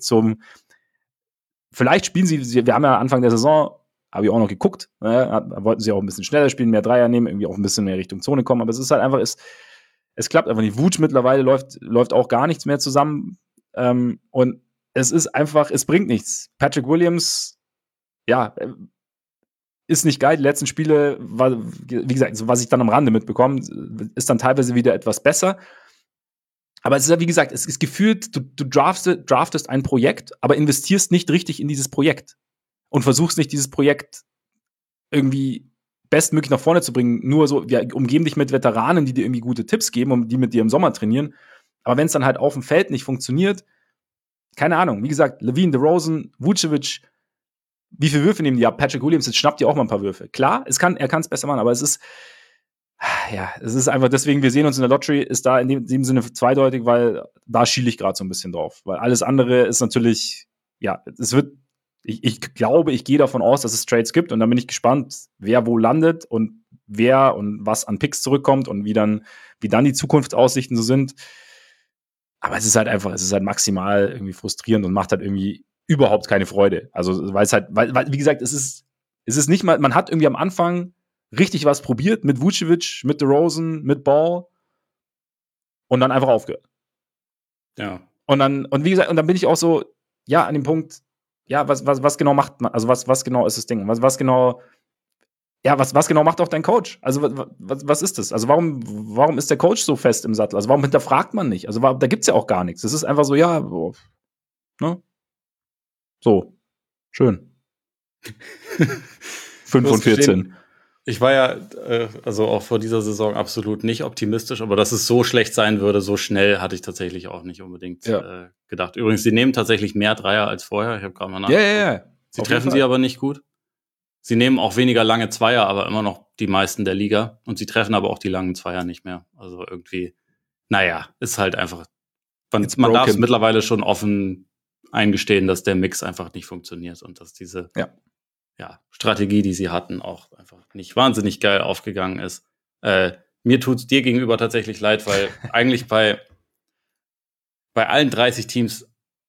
vielleicht spielen wir haben ja Anfang der Saison, habe ich auch noch geguckt, wollten sie auch ein bisschen schneller spielen, mehr Dreier nehmen, irgendwie auch ein bisschen mehr Richtung Zone kommen, aber es ist halt einfach, es klappt einfach nicht. Vooch mittlerweile läuft auch gar nichts mehr zusammen, und es ist einfach, es bringt nichts. Patrick Williams, ja, ist nicht geil. Die letzten Spiele, wie gesagt, was ich dann am Rande mitbekomme, ist dann teilweise wieder etwas besser. Aber es ist ja, wie gesagt, es ist gefühlt, du draftest ein Projekt, aber investierst nicht richtig in dieses Projekt. Und versuchst nicht, dieses Projekt irgendwie bestmöglich nach vorne zu bringen. Nur so, wir umgeben dich mit Veteranen, die dir irgendwie gute Tipps geben und die mit dir im Sommer trainieren. Aber wenn es dann halt auf dem Feld nicht funktioniert, keine Ahnung. Wie gesagt, LaVine, DeRozan, Vucevic, wie viele Würfe nehmen die? Ja, Patrick Williams, jetzt schnappt ihr auch mal ein paar Würfe. Klar, er kann es besser machen, aber es ist einfach deswegen, wir sehen uns in der Lottery, ist da in dem Sinne zweideutig, weil da schiele ich gerade so ein bisschen drauf. Weil alles andere ist natürlich, ja, ich glaube, ich gehe davon aus, dass es Trades gibt und dann bin ich gespannt, wer wo landet und wer und was an Picks zurückkommt und wie dann die Zukunftsaussichten so sind. Aber es ist halt maximal irgendwie frustrierend und macht halt irgendwie überhaupt keine Freude. Also, weil wie gesagt, es ist nicht mal, man hat irgendwie am Anfang richtig was probiert mit Vucevic, mit DeRozan, mit Ball und dann einfach aufgehört. Ja. Und wie gesagt, und dann bin ich auch so, ja, an dem Punkt, ja, was genau macht man, also was genau ist das Ding? Was genau macht auch dein Coach? Also was ist das? Also warum ist der Coach so fest im Sattel? Also warum hinterfragt man nicht? Also da gibt's ja auch gar nichts. Das ist einfach so, ja, ne? So, schön. 5 von 14. Ich war ja also auch vor dieser Saison absolut nicht optimistisch, aber dass es so schlecht sein würde, so schnell, hatte ich tatsächlich auch nicht unbedingt gedacht. Übrigens, sie nehmen tatsächlich mehr Dreier als vorher. Ich habe gerade mal nachgeguckt. Ja. Sie treffen sie aber nicht gut. Sie nehmen auch weniger lange Zweier, aber immer noch die meisten der Liga. Und sie treffen aber auch die langen Zweier nicht mehr. Also irgendwie, ist halt einfach, man darf es mittlerweile schon offen eingestehen, dass der Mix einfach nicht funktioniert und dass diese Strategie, die sie hatten, auch einfach nicht wahnsinnig geil aufgegangen ist. Mir tut's dir gegenüber tatsächlich leid, weil eigentlich bei allen 30 Teams,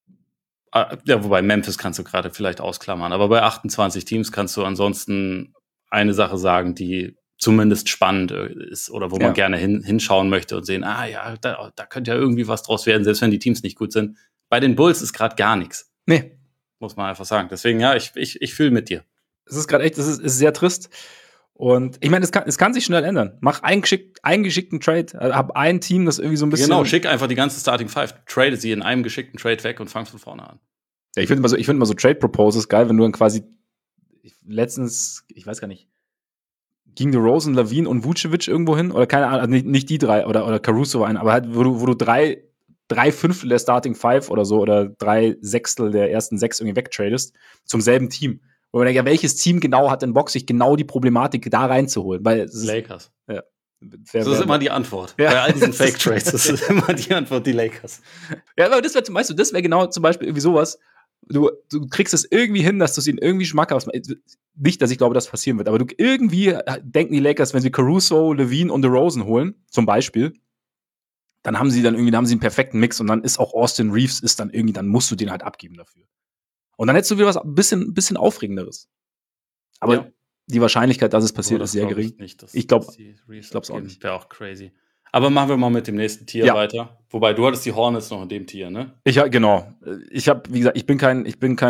wobei Memphis kannst du gerade vielleicht ausklammern, aber bei 28 Teams kannst du ansonsten eine Sache sagen, die zumindest spannend ist oder wo man gerne hinschauen möchte und sehen, da könnte ja irgendwie was draus werden, selbst wenn die Teams nicht gut sind. Bei den Bulls ist gerade gar nichts. Nee. Muss man einfach sagen. Deswegen, ich fühle mit dir. Es ist gerade echt, es ist sehr trist. Und ich meine, es kann sich schnell ändern. Mach einen geschickten Trade. Hab ein Team, das irgendwie so ein bisschen. Genau, schick einfach die ganze Starting Five. Trade sie in einem geschickten Trade weg und fang von vorne an. Ja, ich finde immer so Trade Proposals geil, wenn du dann quasi letztens, ich weiß gar nicht, ging DeRozan, Lavine und Vucevic irgendwo hin? Oder keine Ahnung, also nicht die drei oder Caruso ein, aber halt, wo du drei Fünftel der Starting Five oder so oder 3 Sechstel der ersten 6 irgendwie wegtradest zum selben Team. Wo man denkt, ja, welches Team genau hat denn Bock, sich genau die Problematik da reinzuholen? Weil Lakers. Ja. Das ist immer die Antwort. Ja. Bei all diesen Fake-Trades, das ist immer die Antwort, die Lakers. Ja, aber das wäre genau zum Beispiel irgendwie sowas. Du kriegst es irgendwie hin, dass du es ihnen irgendwie schmackhaft machst. Nicht, dass ich glaube, das passieren wird, aber irgendwie denken die Lakers, wenn sie Caruso, Levine und DeRozan holen, zum Beispiel, dann haben sie einen perfekten Mix und dann ist auch Austin Reeves dann musst du den halt abgeben dafür. Und dann hättest du wieder was ein bisschen Aufregenderes. Aber die Wahrscheinlichkeit, dass es passiert, ist sehr gering. Ich glaube es auch nicht. Wäre auch crazy. Aber machen wir mal mit dem nächsten Tier weiter. Wobei, du hattest die Hornets noch in dem Tier, ne? Genau. Wie gesagt, ich bin kein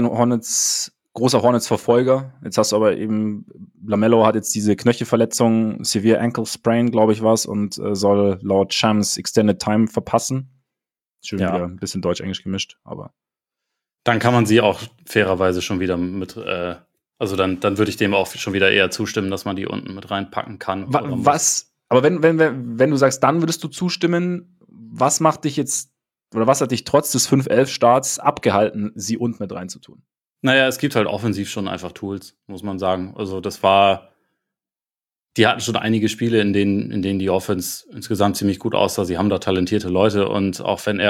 großer Hornets-Verfolger. Jetzt hast du aber eben, LaMelo hat jetzt diese Knöchelverletzung, Severe Ankle Sprain, glaube ich was, und soll laut Shams Extended Time verpassen. Schön wieder ein bisschen Deutsch-Englisch gemischt, aber. Dann kann man sie auch fairerweise schon wieder mit, also dann würde ich dem auch schon wieder eher zustimmen, dass man die unten mit reinpacken kann. Aber wenn du sagst, dann würdest du zustimmen, was macht dich jetzt, oder was hat dich trotz des 5-11-Starts abgehalten, sie unten mit reinzutun? Naja, es gibt halt offensiv schon einfach Tools, muss man sagen. Also die hatten schon einige Spiele, in denen die Offense insgesamt ziemlich gut aussah. Sie haben da talentierte Leute und auch wenn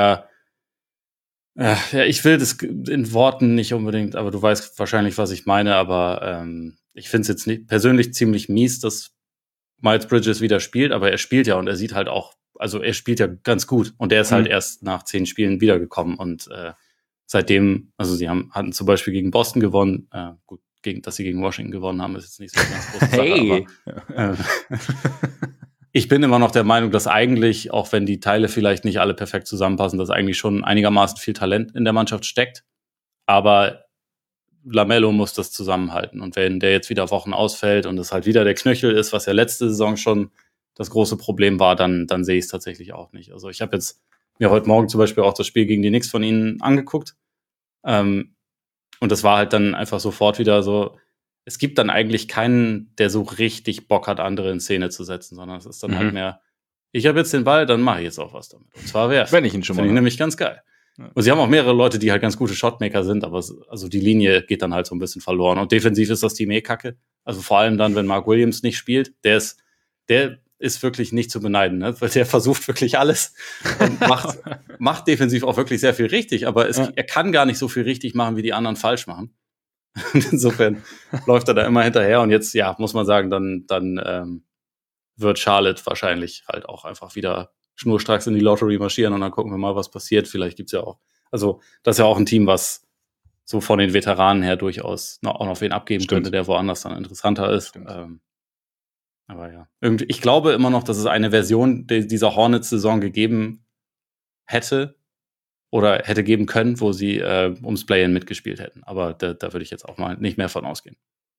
ich will das in Worten nicht unbedingt, aber du weißt wahrscheinlich, was ich meine, aber ich finde es jetzt nicht persönlich ziemlich mies, dass Miles Bridges wieder spielt, aber er spielt ja und er sieht halt auch, also er spielt ja ganz gut und der ist halt erst nach 10 Spielen wiedergekommen und seitdem, also sie hatten zum Beispiel gegen Boston gewonnen, gut, dass sie gegen Washington gewonnen haben, ist jetzt nicht so eine ganz große Sache, aber ich bin immer noch der Meinung, dass eigentlich, auch wenn die Teile vielleicht nicht alle perfekt zusammenpassen, dass eigentlich schon einigermaßen viel Talent in der Mannschaft steckt. Aber LaMelo muss das zusammenhalten. Und wenn der jetzt wieder Wochen ausfällt und es halt wieder der Knöchel ist, was ja letzte Saison schon das große Problem war, dann sehe ich es tatsächlich auch nicht. Also ich habe jetzt mir heute Morgen zum Beispiel auch das Spiel gegen die Knicks von ihnen angeguckt. Und das war halt dann einfach sofort wieder so, es gibt dann eigentlich keinen, der so richtig Bock hat, andere in Szene zu setzen, sondern es ist dann halt mehr, ich habe jetzt den Ball, dann mache ich jetzt auch was damit. Und zwar werfen. Wenn ich ihn schon mal. Finde ich nämlich ganz geil. Ja. Und sie haben auch mehrere Leute, die halt ganz gute Shotmaker sind, aber also die Linie geht dann halt so ein bisschen verloren. Und defensiv ist das Team kacke. Also vor allem dann, wenn Mark Williams nicht spielt, der ist wirklich nicht zu beneiden, ne? Weil der versucht wirklich alles und macht defensiv auch wirklich sehr viel richtig, aber er kann gar nicht so viel richtig machen, wie die anderen falsch machen. Insofern läuft er da immer hinterher und jetzt, muss man sagen, dann wird Charlotte wahrscheinlich halt auch einfach wieder schnurstracks in die Lottery marschieren und dann gucken wir mal, was passiert. Vielleicht gibt's ja auch, also das ist ja auch ein Team, was so von den Veteranen her durchaus auch noch wen abgeben könnte, der woanders dann interessanter ist. Aber ja, ich glaube immer noch, dass es eine Version dieser Hornets-Saison gegeben hätte, oder hätte geben können, wo sie ums Play-In mitgespielt hätten. Aber da würde ich jetzt auch mal nicht mehr von ausgehen.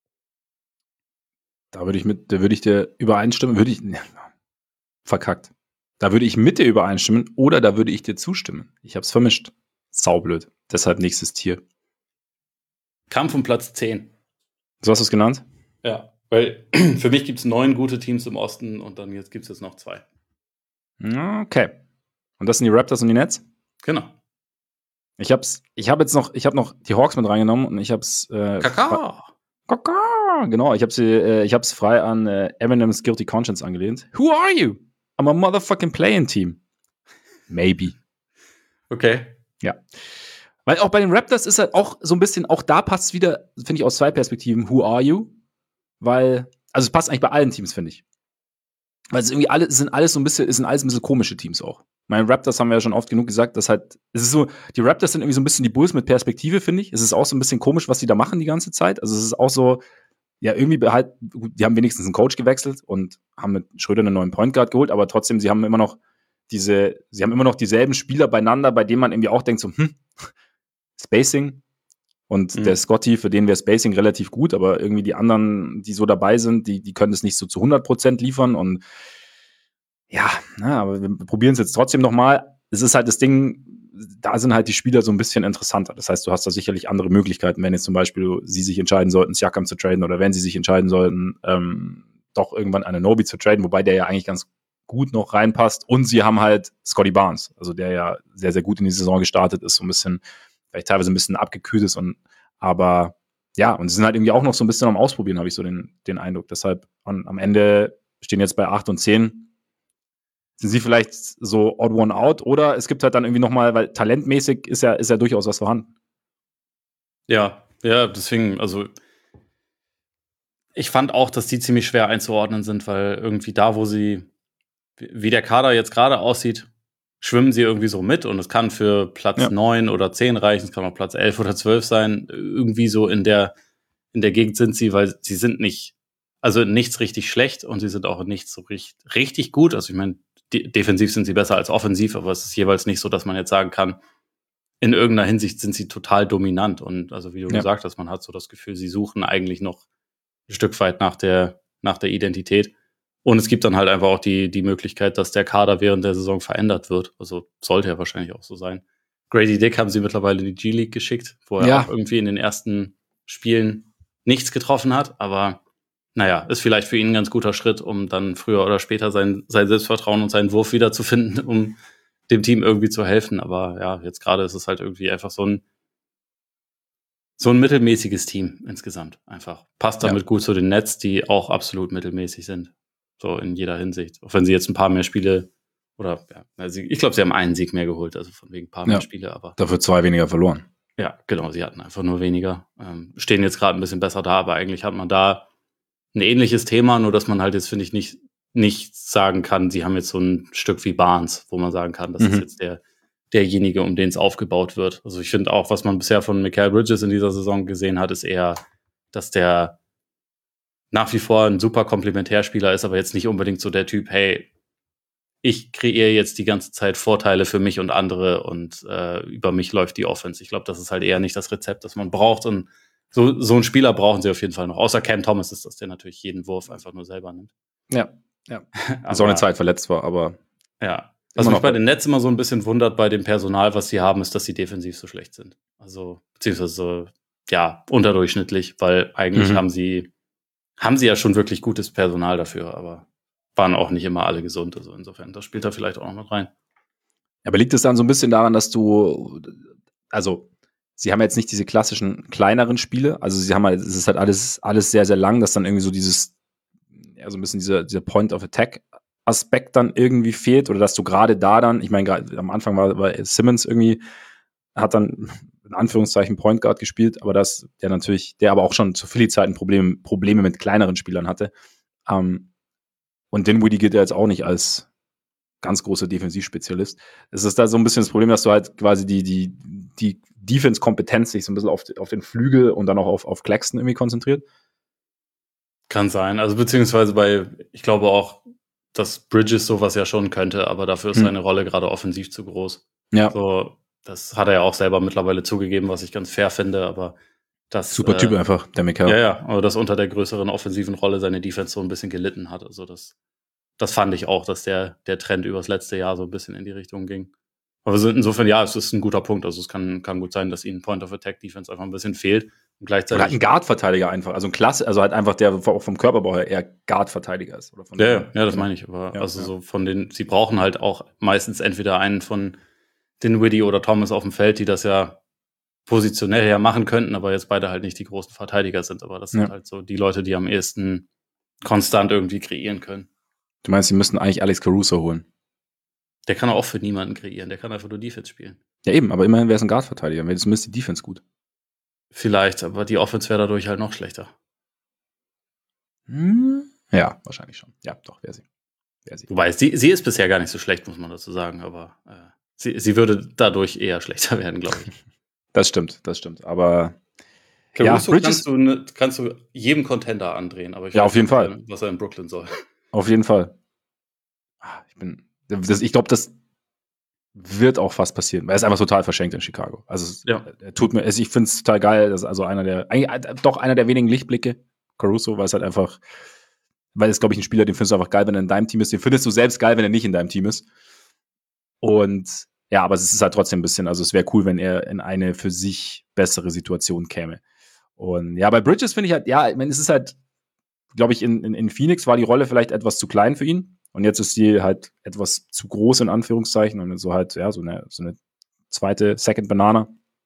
Da würde ich dir übereinstimmen, verkackt. Da würde ich mit dir übereinstimmen oder da würde ich dir zustimmen. Ich habe es vermischt. Saublöd. Deshalb nächstes Tier. Kampf um Platz 10. So hast du es genannt? Ja, weil für mich gibt es 9 gute Teams im Osten und dann gibt es jetzt noch 2. Okay. Und das sind die Raptors und die Nets? Genau. Ich habe noch die Hawks mit reingenommen und ich hab's Kaka, genau, ich hab's frei an Eminem's Guilty Conscience angelehnt. Who are you? I'm a motherfucking playing team. Maybe. Okay. Ja. Weil auch bei den Raptors ist halt auch so ein bisschen, auch da passt es wieder, finde ich, aus 2 Perspektiven, who are you? Weil, also es passt eigentlich bei allen Teams, finde ich. Weil es irgendwie sind alles ein bisschen komische Teams auch. Meine Raptors haben wir ja schon oft genug gesagt, dass halt, es ist so, die Raptors sind irgendwie so ein bisschen die Bulls mit Perspektive, finde ich. Es ist auch so ein bisschen komisch, was die da machen die ganze Zeit. Also es ist auch so, ja, irgendwie halt, gut, die haben wenigstens einen Coach gewechselt und haben mit Schröder einen neuen Point Guard geholt, aber trotzdem, sie haben immer noch dieselben Spieler beieinander, bei denen man irgendwie auch denkt, so, Spacing. Und der Scotty, für den wäre Spacing relativ gut, aber irgendwie die anderen, die so dabei sind, die können es nicht so zu 100% liefern. Und ja, aber wir probieren es jetzt trotzdem nochmal. Es ist halt das Ding, da sind halt die Spieler so ein bisschen interessanter. Das heißt, du hast da sicherlich andere Möglichkeiten, wenn jetzt zum Beispiel sie sich entscheiden sollten, Siakam zu traden oder wenn sie sich entscheiden sollten, doch irgendwann Anunoby zu traden, wobei der ja eigentlich ganz gut noch reinpasst. Und sie haben halt Scotty Barnes, also der ja sehr, sehr gut in die Saison gestartet ist, so ein bisschen, vielleicht teilweise ein bisschen abgekühlt ist. Aber ja, und sie sind halt irgendwie auch noch so ein bisschen am Ausprobieren, habe ich so den Eindruck. Deshalb am Ende stehen jetzt bei 8 und 10. Sind sie vielleicht so odd one out oder es gibt halt dann irgendwie nochmal, weil talentmäßig ist ja durchaus was vorhanden. Ja, deswegen, also ich fand auch, dass die ziemlich schwer einzuordnen sind, weil irgendwie da, wo sie, wie der Kader jetzt gerade aussieht, schwimmen sie irgendwie so mit und es kann für Platz 9 oder 10 reichen, es kann auch Platz 11 oder 12 sein. Irgendwie so in der Gegend sind sie, weil sie sind nicht, also nichts richtig schlecht und sie sind auch nicht so richtig gut. Also ich meine, defensiv sind sie besser als offensiv, aber es ist jeweils nicht so, dass man jetzt sagen kann, in irgendeiner Hinsicht sind sie total dominant. Und also wie du gesagt hast, man hat so das Gefühl, sie suchen eigentlich noch ein Stück weit nach der Identität. Und es gibt dann halt einfach auch die Möglichkeit, dass der Kader während der Saison verändert wird. Also sollte ja wahrscheinlich auch so sein. Grady Dick haben sie mittlerweile in die G-League geschickt, wo er auch irgendwie in den ersten Spielen nichts getroffen hat. Aber naja, ist vielleicht für ihn ein ganz guter Schritt, um dann früher oder später sein Selbstvertrauen und seinen Wurf wiederzufinden, um dem Team irgendwie zu helfen. Aber ja, jetzt gerade ist es halt irgendwie einfach so ein mittelmäßiges Team insgesamt. Einfach passt damit gut zu den Nets, die auch absolut mittelmäßig sind. So in jeder Hinsicht. Auch wenn sie jetzt ein paar mehr Spiele oder ich glaube, sie haben einen Sieg mehr geholt, also von wegen ein paar mehr Spiele, aber dafür 2 weniger verloren. Ja, genau, sie hatten einfach nur weniger. Stehen jetzt gerade ein bisschen besser da, aber eigentlich hat man da ein ähnliches Thema, nur dass man halt jetzt, finde ich, nicht sagen kann, sie haben jetzt so ein Stück wie Barnes, wo man sagen kann, das ist jetzt derjenige, um den es aufgebaut wird. Also ich finde auch, was man bisher von Mikal Bridges in dieser Saison gesehen hat, ist eher, dass der nach wie vor ein super Komplementärspieler ist, aber jetzt nicht unbedingt so der Typ, hey, ich kreiere jetzt die ganze Zeit Vorteile für mich und andere und über mich läuft die Offense. Ich glaube, das ist halt eher nicht das Rezept, das man braucht. Und so einen Spieler brauchen sie auf jeden Fall noch. Außer Cam Thomas ist das, der natürlich jeden Wurf einfach nur selber nimmt. Ja. Ist auch eine Zeit verletzt war, aber ja. Was mich bei den Nets immer so ein bisschen wundert bei dem Personal, was sie haben, ist, dass sie defensiv so schlecht sind. Also, beziehungsweise so, unterdurchschnittlich, weil eigentlich haben sie ja schon wirklich gutes Personal dafür, aber waren auch nicht immer alle gesund. Also insofern, das spielt da vielleicht auch noch mit rein. Aber liegt es dann so ein bisschen daran, dass sie haben jetzt nicht diese klassischen kleineren Spiele, also sie haben halt, es ist halt alles sehr, sehr lang, dass dann irgendwie so dieses, so ein bisschen dieser Point-of-Attack-Aspekt dann irgendwie fehlt oder dass du gerade da dann, ich meine, gerade am Anfang war Simmons irgendwie, hat dann in Anführungszeichen Point Guard gespielt, aber der aber auch schon zu Philly-Zeiten Probleme mit kleineren Spielern hatte. Und Dinwiddie gilt ja jetzt auch nicht als ganz großer Defensivspezialist. Es ist da so ein bisschen das Problem, dass du halt quasi die Defense-Kompetenz sich so ein bisschen auf den Flügel und dann auch auf Claxton irgendwie konzentriert. Kann sein. Also beziehungsweise ich glaube auch, dass Bridges sowas ja schon könnte, aber dafür ist seine Rolle gerade offensiv zu groß. Ja. So, das hat er ja auch selber mittlerweile zugegeben, was ich ganz fair finde, aber das super Typ einfach, der Mikal. Ja, aber dass unter der größeren offensiven Rolle seine Defense so ein bisschen gelitten hat. Also das fand ich auch, dass der Trend übers letzte Jahr so ein bisschen in die Richtung ging. Aber insofern, es ist ein guter Punkt. Also es kann gut sein, dass ihnen Point-of-Attack-Defense einfach ein bisschen fehlt. Und gleichzeitig oder ein Guard-Verteidiger einfach. Also ein Klasse, also halt einfach der auch vom Körperbau her eher Guard-Verteidiger ist. Oder das meine ich. Aber so von sie brauchen halt auch meistens entweder einen von Dinwiddie oder Thomas auf dem Feld, die das ja positionell her machen könnten, aber jetzt beide halt nicht die großen Verteidiger sind. Aber das sind halt so die Leute, die am ehesten konstant irgendwie kreieren können. Du meinst, sie müssten eigentlich Alex Caruso holen? Der kann auch für niemanden kreieren. Der kann einfach nur Defense spielen. Ja, eben, aber immerhin wäre es ein Guard-Verteidiger, wäre zumindest die Defense gut. Vielleicht, aber die Offense wäre dadurch halt noch schlechter. Ja, wahrscheinlich schon. Ja, doch, wäre sie. Wobei, sie ist bisher gar nicht so schlecht, muss man dazu sagen, aber sie würde dadurch eher schlechter werden, glaube ich. Das stimmt, aber Caruso kannst du jedem Contender andrehen, aber ich weiß auf jeden Fall, was er in Brooklyn soll. Auf jeden Fall. Ich glaube, das wird auch fast passieren, weil er ist einfach total verschenkt in Chicago. Also ich finde es total geil, dass also einer der wenigen Lichtblicke, Caruso, weil es halt einfach, weil es, glaube ich, ein Spieler, den findest du einfach geil, wenn er in deinem Team ist, den findest du selbst geil, wenn er nicht in deinem Team ist. Und ja, aber es ist halt trotzdem ein bisschen, also es wäre cool, wenn er in eine für sich bessere Situation käme. Und ja, bei Bridges finde ich halt, ja, ich meine, es ist halt, glaube ich, in Phoenix war die Rolle vielleicht etwas zu klein für ihn. Und jetzt ist sie halt etwas zu groß, in Anführungszeichen. Und so halt, ja, so eine zweite Second Banana.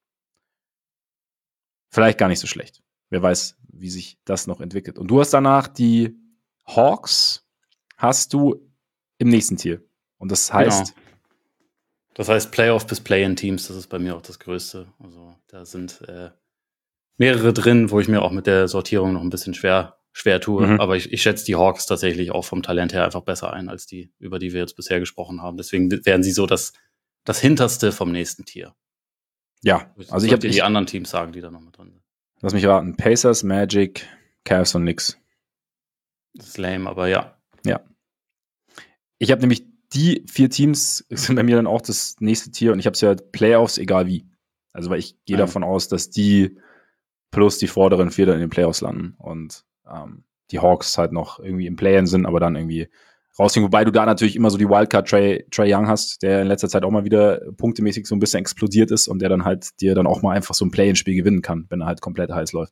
Vielleicht gar nicht so schlecht. Wer weiß, wie sich das noch entwickelt. Und du hast danach die Hawks hast du im nächsten Tier. Und das heißt... Genau. Das heißt Playoff bis Play-in-Teams, das ist bei mir auch das Größte. Also da sind mehrere drin, wo ich mir auch mit der Sortierung noch ein bisschen schwer tue. Mhm. Aber ich schätze die Hawks tatsächlich auch vom Talent her einfach besser ein, als die, über die wir jetzt bisher gesprochen haben. Deswegen werden sie so das Hinterste vom nächsten Tier. Ja, also ich habe dir die anderen Teams sagen, die da noch mit drin sind. Lass mich raten. Pacers, Magic, Cavs und Knicks. Das ist lame, aber ja. Ja. Ich habe nämlich die 4 Teams sind bei mir dann auch das nächste Tier und ich habe es ja Playoffs, egal wie. Also weil ich gehe davon aus, dass die plus die vorderen 4 dann in den Playoffs landen und die Hawks halt noch irgendwie im Play-In sind, aber dann irgendwie rausgehen. Wobei du da natürlich immer so die Wildcard Trae Young hast, der in letzter Zeit auch mal wieder punktemäßig so ein bisschen explodiert ist und der dann halt dir dann auch mal einfach so ein Play-In-Spiel gewinnen kann, wenn er halt komplett heiß läuft.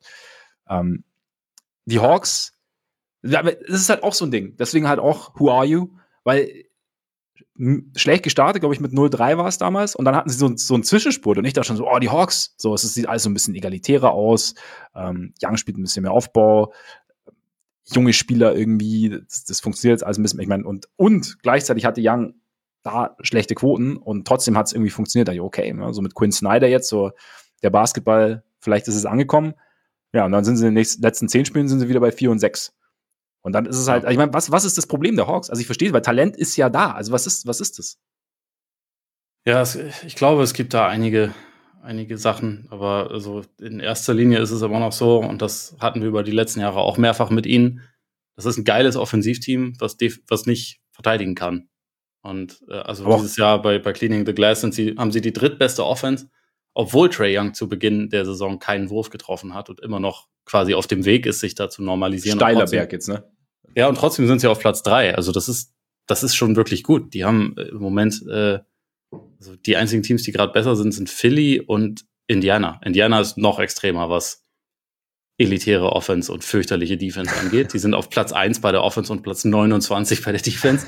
Die Hawks, das ist halt auch so ein Ding. Deswegen halt auch Who Are You? Weil schlecht gestartet, glaube ich, mit 0-3 war es damals. Und dann hatten sie so einen Zwischenspurt. Und ich dachte schon so, die Hawks. So, es sieht alles so ein bisschen egalitärer aus. Young spielt ein bisschen mehr Aufbau. Junge Spieler irgendwie. Das funktioniert jetzt alles ein bisschen. Ich meine, und gleichzeitig hatte Young da schlechte Quoten. Und trotzdem hat es irgendwie funktioniert. Da dachte ich, okay, ne? So mit Quinn Snyder jetzt, so der Basketball, vielleicht ist es angekommen. Ja, und dann sind sie in den letzten 10 Spielen sind sie wieder bei 4 und 6. Und dann ist es halt, ich meine, was ist das Problem der Hawks? Also ich verstehe, weil Talent ist ja da. Also was ist das? Ja, ich glaube, es gibt da einige Sachen, aber also in erster Linie ist es immer noch so, und das hatten wir über die letzten Jahre auch mehrfach mit ihnen. Das ist ein geiles Offensivteam, was nicht verteidigen kann. Und dieses Jahr bei Cleaning the Glass haben sie die drittbeste Offense, obwohl Trae Young zu Beginn der Saison keinen Wurf getroffen hat und immer noch quasi auf dem Weg ist, sich da zu normalisieren. Steiler Berg jetzt, ne? Ja, und trotzdem sind sie auf Platz 3. Also das ist schon wirklich gut. Die haben im Moment also die einzigen Teams, die gerade besser sind Philly und Indiana. Indiana ist noch extremer, was elitäre Offense und fürchterliche Defense angeht. Die sind auf Platz 1 bei der Offense und Platz 29 bei der Defense.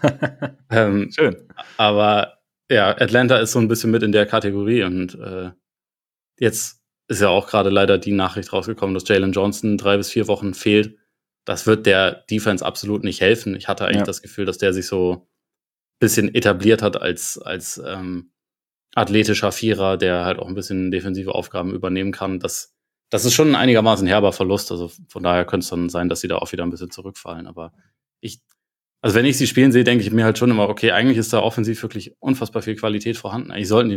Schön. Aber ja, Atlanta ist so ein bisschen mit in der Kategorie und jetzt ist ja auch gerade leider die Nachricht rausgekommen, dass Jalen Johnson 3 bis 4 Wochen fehlt. Das wird der Defense absolut nicht helfen. Ich hatte eigentlich das Gefühl, dass der sich so ein bisschen etabliert hat als athletischer Vierer, der halt auch ein bisschen defensive Aufgaben übernehmen kann. Das ist schon ein einigermaßen herber Verlust. Also von daher könnte es dann sein, dass sie da auch wieder ein bisschen zurückfallen. Aber wenn ich sie spielen sehe, denke ich mir halt schon immer, okay, eigentlich ist da offensiv wirklich unfassbar viel Qualität vorhanden. Eigentlich sollten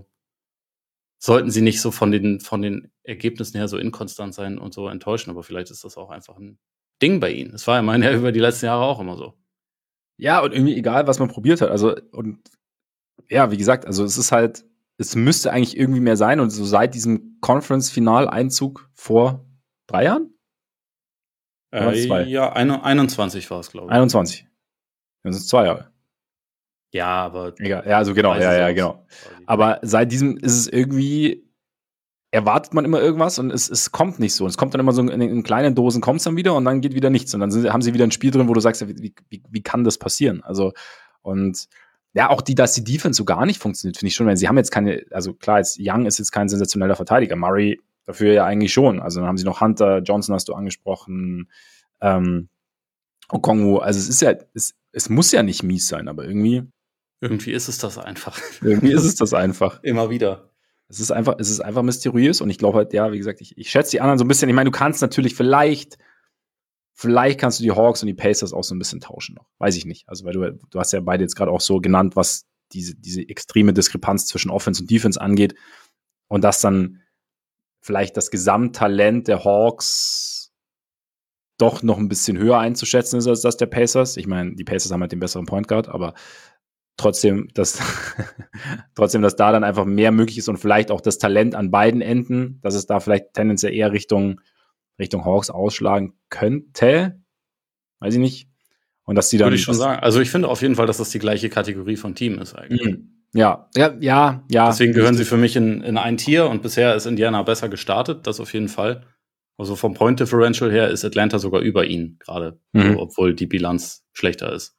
sie nicht so von den Ergebnissen her so inkonstant sein und so enttäuschen. Aber vielleicht ist das auch einfach ein Ding bei ihnen. Das war ja über die letzten Jahre auch immer so. Ja, und irgendwie egal, was man probiert hat. Also, und ja, wie gesagt, also es ist halt, es müsste eigentlich irgendwie mehr sein. Und so seit diesem Conference-Final-Einzug vor 3 Jahren? Ja, 21 war es, glaube ich. 21. Das sind 2 Jahre. Ja, aber. Egal. Ja, also genau, genau. Aber seit diesem ist es irgendwie, erwartet man immer irgendwas und es kommt nicht so. Es kommt dann immer so in kleinen Dosen, kommt es dann wieder und dann geht wieder nichts. Und dann haben sie wieder ein Spiel drin, wo du sagst, wie kann das passieren? Also, und ja, auch dass die Defense so gar nicht funktioniert, finde ich schon, weil sie haben jetzt keine, also klar, Young ist jetzt kein sensationeller Verteidiger, Murray dafür ja eigentlich schon. Also dann haben sie noch Hunter, Johnson hast du angesprochen, Okongwu, also es ist ja, es muss ja nicht mies sein, aber irgendwie. Irgendwie ist es das einfach. Irgendwie ist es das einfach. Immer wieder. Es ist einfach mysteriös und ich glaube halt, ja, wie gesagt, ich schätze die anderen so ein bisschen. Ich meine, du kannst natürlich vielleicht kannst du die Hawks und die Pacers auch so ein bisschen tauschen noch. Weiß ich nicht. Also, weil du hast ja beide jetzt gerade auch so genannt, was diese extreme Diskrepanz zwischen Offense und Defense angeht und dass dann vielleicht das Gesamttalent der Hawks doch noch ein bisschen höher einzuschätzen ist als das der Pacers. Ich meine, die Pacers haben halt den besseren Point Guard, aber trotzdem, dass da dann einfach mehr möglich ist und vielleicht auch das Talent an beiden Enden, dass es da vielleicht tendenziell eher Richtung Hawks ausschlagen könnte. Weiß ich nicht. Und dass die dann. Würde ich schon sagen. Also ich finde auf jeden Fall, dass das die gleiche Kategorie von Team ist eigentlich. Ja. Deswegen gehören sie für mich in ein Tier und bisher ist Indiana besser gestartet, das auf jeden Fall. Also vom Point Differential her ist Atlanta sogar über ihnen gerade, so, obwohl die Bilanz schlechter ist.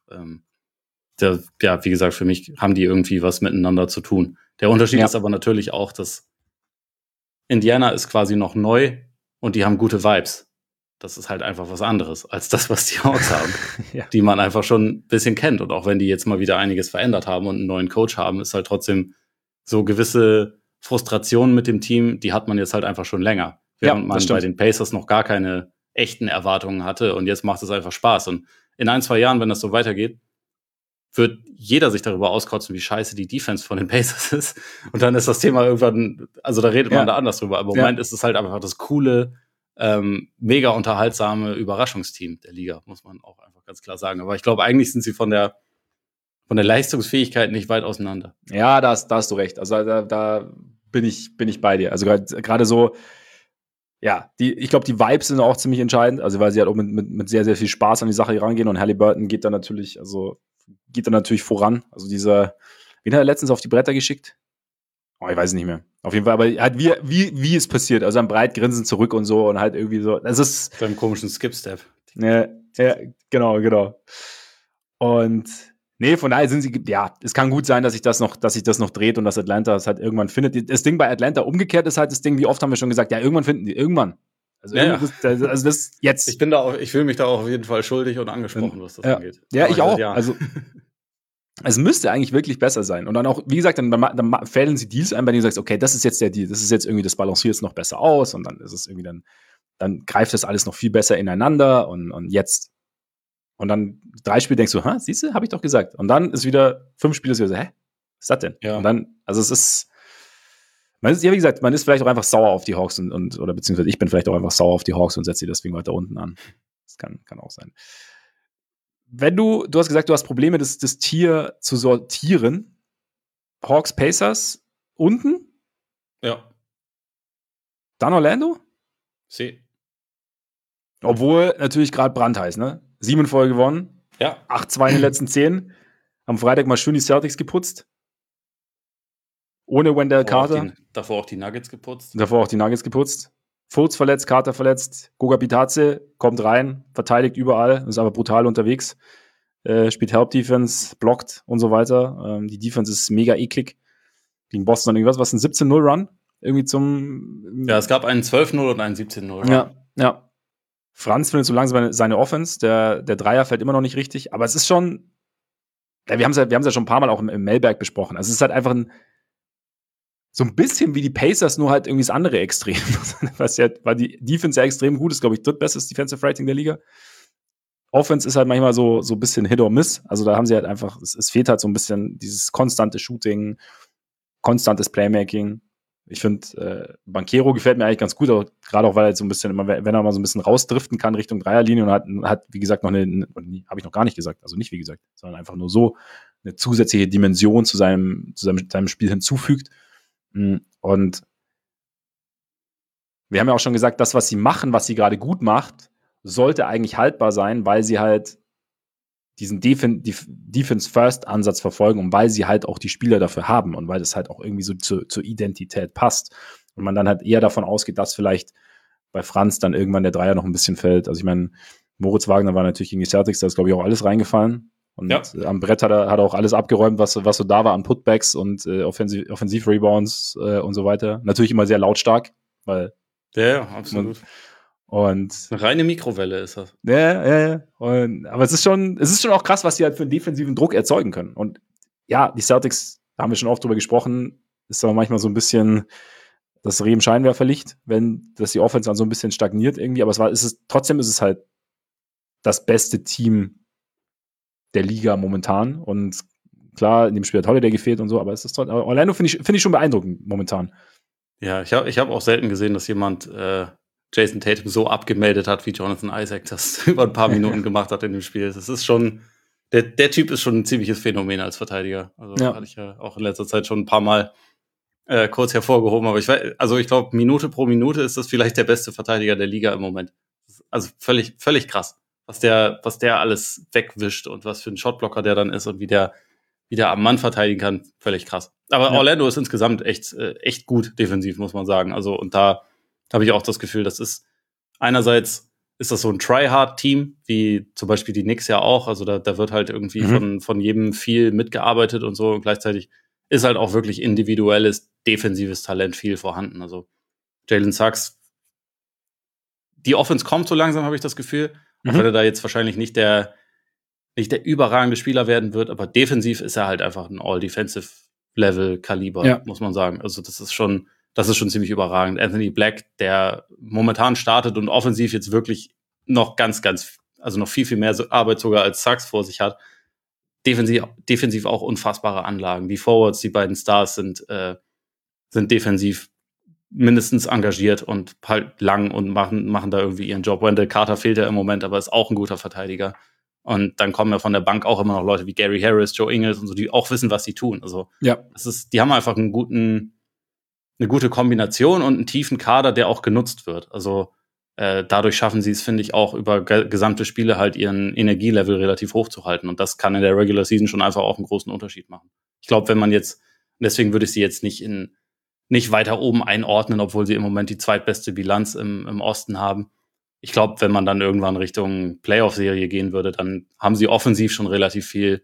Wie gesagt, für mich haben die irgendwie was miteinander zu tun. Der Unterschied ist aber natürlich auch, dass Indiana ist quasi noch neu und die haben gute Vibes. Das ist halt einfach was anderes als das, was die Hawks haben, die man einfach schon ein bisschen kennt. Und auch wenn die jetzt mal wieder einiges verändert haben und einen neuen Coach haben, ist halt trotzdem so gewisse Frustrationen mit dem Team, die hat man jetzt halt einfach schon länger. Während man bei den Pacers noch gar keine echten Erwartungen hatte und jetzt macht es einfach Spaß. Und in 1-2 Jahren, wenn das so weitergeht, wird jeder sich darüber auskotzen, wie scheiße die Defense von den Pacers ist. Und dann ist das Thema irgendwann, also da redet man da anders drüber. Aber im Moment ist es halt einfach das coole, mega unterhaltsame Überraschungsteam der Liga, muss man auch einfach ganz klar sagen. Aber ich glaube, eigentlich sind sie von der Leistungsfähigkeit nicht weit auseinander. Ja, da hast du recht. Also da bin ich bei dir. Also gerade so, ja, ich glaube, die Vibes sind auch ziemlich entscheidend, also weil sie halt auch mit sehr, sehr viel Spaß an die Sache rangehen und Haliburton geht dann natürlich voran. Also wen hat er letztens auf die Bretter geschickt? Oh, ich weiß es nicht mehr. Auf jeden Fall, aber halt wie es passiert, also ein breit grinsen zurück und so und halt irgendwie so, das ist beim komischen Skip-Step. Ja, genau. Und nee, von daher sind sie, es kann gut sein, dass sich das noch dreht und dass Atlanta es halt irgendwann findet. Das Ding bei Atlanta umgekehrt ist halt das Ding, wie oft haben wir schon gesagt, irgendwann finden die, irgendwann. Also, das jetzt. Ich fühle mich da auch auf jeden Fall schuldig und angesprochen, was das angeht. Ja, ich auch. Also, es müsste eigentlich wirklich besser sein. Und dann auch, wie gesagt, dann fällen sie Deals ein, bei denen du sagst, okay, das ist jetzt der Deal, das ist jetzt irgendwie, das balanciert es noch besser aus und dann ist es irgendwie dann greift das alles noch viel besser ineinander und jetzt. Und dann 3 Spiele denkst du, siehst du, habe ich doch gesagt. Und dann ist wieder 5 Spiele, ist wieder so, was ist das denn? Ja. Und dann, also es ist, wie gesagt, man ist vielleicht auch einfach sauer auf die Hawks oder beziehungsweise ich bin vielleicht auch einfach sauer auf die Hawks und setze sie deswegen weiter unten an. Das kann auch sein. Wenn du hast gesagt, du hast Probleme, das Tier zu sortieren. Hawks, Pacers unten? Ja. Dann Orlando? Sie. Obwohl natürlich gerade brandheiß, ne? 7 in Folge gewonnen. Ja. 8-2 in den letzten 10. Am Freitag mal schön die Celtics geputzt. Ohne Wendell Carter. Davor auch die Nuggets geputzt. Fultz verletzt, Carter verletzt. Goga Bitadze kommt rein, verteidigt überall, ist aber brutal unterwegs. Spielt Help Defense, blockt und so weiter. Die Defense ist mega eklig. Gegen Boston irgendwas, was ein 17-0-Run? Irgendwie Ja, es gab einen 12-0 und einen 17-0-Run. Ja. Franz findet so langsam seine Offense. Der Dreier fällt immer noch nicht richtig. Aber es ist schon, wir haben es ja schon ein paar Mal auch im Mailberg besprochen. Also es ist halt einfach so ein bisschen wie die Pacers, nur halt irgendwie das andere Extrem. Weil die Defense ja extrem gut ist, glaube ich, drittbestes Defensive Rating der Liga. Offense ist halt manchmal so ein bisschen Hit or Miss. Also da haben sie halt einfach, es fehlt halt so ein bisschen dieses konstante Shooting, konstantes Playmaking. Ich finde, Banchero gefällt mir eigentlich ganz gut, gerade auch, weil er jetzt so ein bisschen, wenn er mal so ein bisschen rausdriften kann Richtung Dreierlinie und hat wie gesagt, noch habe ich noch gar nicht gesagt, also nicht wie gesagt, sondern einfach nur so eine zusätzliche Dimension zu seinem Spiel hinzufügt. Und wir haben ja auch schon gesagt, das, was sie machen, was sie gerade gut macht, sollte eigentlich haltbar sein, weil sie halt diesen Defense-First-Ansatz verfolgen und weil sie halt auch die Spieler dafür haben und weil das halt auch irgendwie so zur Identität passt. Und man dann halt eher davon ausgeht, dass vielleicht bei Franz dann irgendwann der Dreier noch ein bisschen fällt. Also ich meine, Moritz Wagner war natürlich gegen die Celtics, da ist, glaube ich, auch alles reingefallen. Und am Brett hat er auch alles abgeräumt, was so da war an Putbacks und Offensiv-Rebounds und so weiter. Natürlich immer sehr lautstark, weil ja, absolut. Und eine reine Mikrowelle ist das. Ja. Aber es ist schon auch krass, was sie halt für einen defensiven Druck erzeugen können. Und ja, die Celtics, da haben wir schon oft drüber gesprochen, ist aber manchmal so ein bisschen das Reh im Scheinwerferlicht, wenn das die Offense dann so ein bisschen stagniert irgendwie, aber trotzdem ist es halt das beste Team der Liga momentan und klar, in dem Spiel hat Holiday gefehlt und so, aber es ist trotzdem, Orlando finde ich schon beeindruckend momentan. Ja, ich hab auch selten gesehen, dass jemand Jason Tatum so abgemeldet hat, wie Jonathan Isaac das über ein paar Minuten gemacht hat in dem Spiel. Das ist schon, der Typ ist schon ein ziemliches Phänomen als Verteidiger. Also hatte ich ja auch in letzter Zeit schon ein paar Mal kurz hervorgehoben, aber ich glaube, Minute pro Minute ist das vielleicht der beste Verteidiger der Liga im Moment. Also völlig krass, was der alles wegwischt und was für ein Shotblocker der dann ist und wie der am Mann verteidigen kann, völlig krass. Aber Orlando ist insgesamt echt gut defensiv, muss man sagen. Also, und da habe ich auch das Gefühl, das ist einerseits ist das so ein Try-Hard-Team, wie zum Beispiel die Knicks ja auch. Also da wird halt irgendwie von jedem viel mitgearbeitet und so. Und gleichzeitig ist halt auch wirklich individuelles, defensives Talent viel vorhanden. Also Jalen Suggs, die Offense kommt so langsam, habe ich das Gefühl. Auch wenn er da jetzt wahrscheinlich nicht der überragende Spieler werden wird, aber defensiv ist er halt einfach ein All-Defensive-Level-Kaliber, muss man sagen. Also das ist schon ziemlich überragend. Anthony Black, der momentan startet und offensiv jetzt wirklich noch also noch viel mehr Arbeit sogar als Suggs vor sich hat. Defensiv auch unfassbare Anlagen. Die Forwards, die beiden Stars sind defensiv mindestens engagiert und halt lang und machen da irgendwie ihren Job. Wendell Carter fehlt ja im Moment, aber ist auch ein guter Verteidiger. Und dann kommen ja von der Bank auch immer noch Leute wie Gary Harris, Joe Ingles und so, die auch wissen, was sie tun. Also die haben einfach eine gute Kombination und einen tiefen Kader, der auch genutzt wird. Also dadurch schaffen sie es, finde ich, auch über gesamte Spiele halt ihren Energielevel relativ hoch zu halten. Und das kann in der Regular Season schon einfach auch einen großen Unterschied machen. Ich glaube, deswegen würde ich sie jetzt nicht weiter oben einordnen, obwohl sie im Moment die zweitbeste Bilanz im Osten haben. Ich glaube, wenn man dann irgendwann Richtung Playoff-Serie gehen würde, dann haben sie offensiv schon relativ viel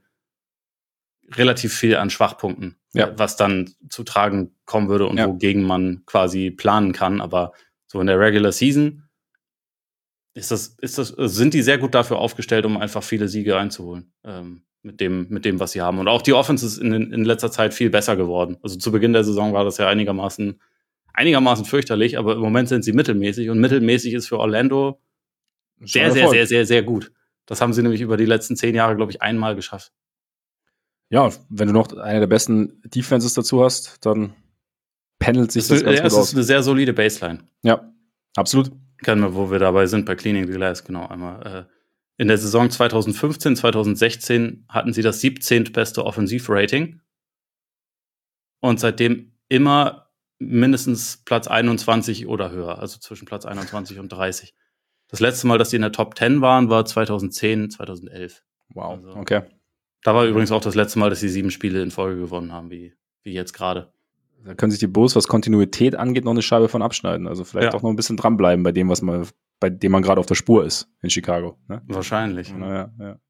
an Schwachpunkten, was dann zu tragen kommen würde und wogegen man quasi planen kann. Aber so in der Regular Season sind die sehr gut dafür aufgestellt, um einfach viele Siege einzuholen, mit dem, was sie haben. Und auch die Offense ist in letzter Zeit viel besser geworden. Also zu Beginn der Saison war das ja einigermaßen fürchterlich, aber im Moment sind sie mittelmäßig und mittelmäßig ist für Orlando sehr, sehr, sehr, sehr, sehr gut. Das haben sie nämlich über die letzten 10 Jahre, glaube ich, einmal geschafft. Ja, wenn du noch eine der besten Defenses dazu hast, dann pendelt sich das ganz gut aus. Es ist eine sehr solide Baseline. Ja, absolut. Können wir, wo wir dabei sind, bei Cleaning the Glass, genau, einmal. In der Saison 2015, 2016 hatten sie das 17. beste Offensivrating und seitdem immer mindestens Platz 21 oder höher, also zwischen Platz 21 und 30. Das letzte Mal, dass die in der Top 10 waren, war 2010, 2011. Wow, also, okay. Da war übrigens auch das letzte Mal, dass sie 7 Spiele in Folge gewonnen haben, wie jetzt gerade. Da können sich die Bulls, was Kontinuität angeht, noch eine Scheibe von abschneiden. Also vielleicht auch noch ein bisschen dranbleiben bei dem, bei dem man gerade auf der Spur ist in Chicago. Ne? Wahrscheinlich. Ja.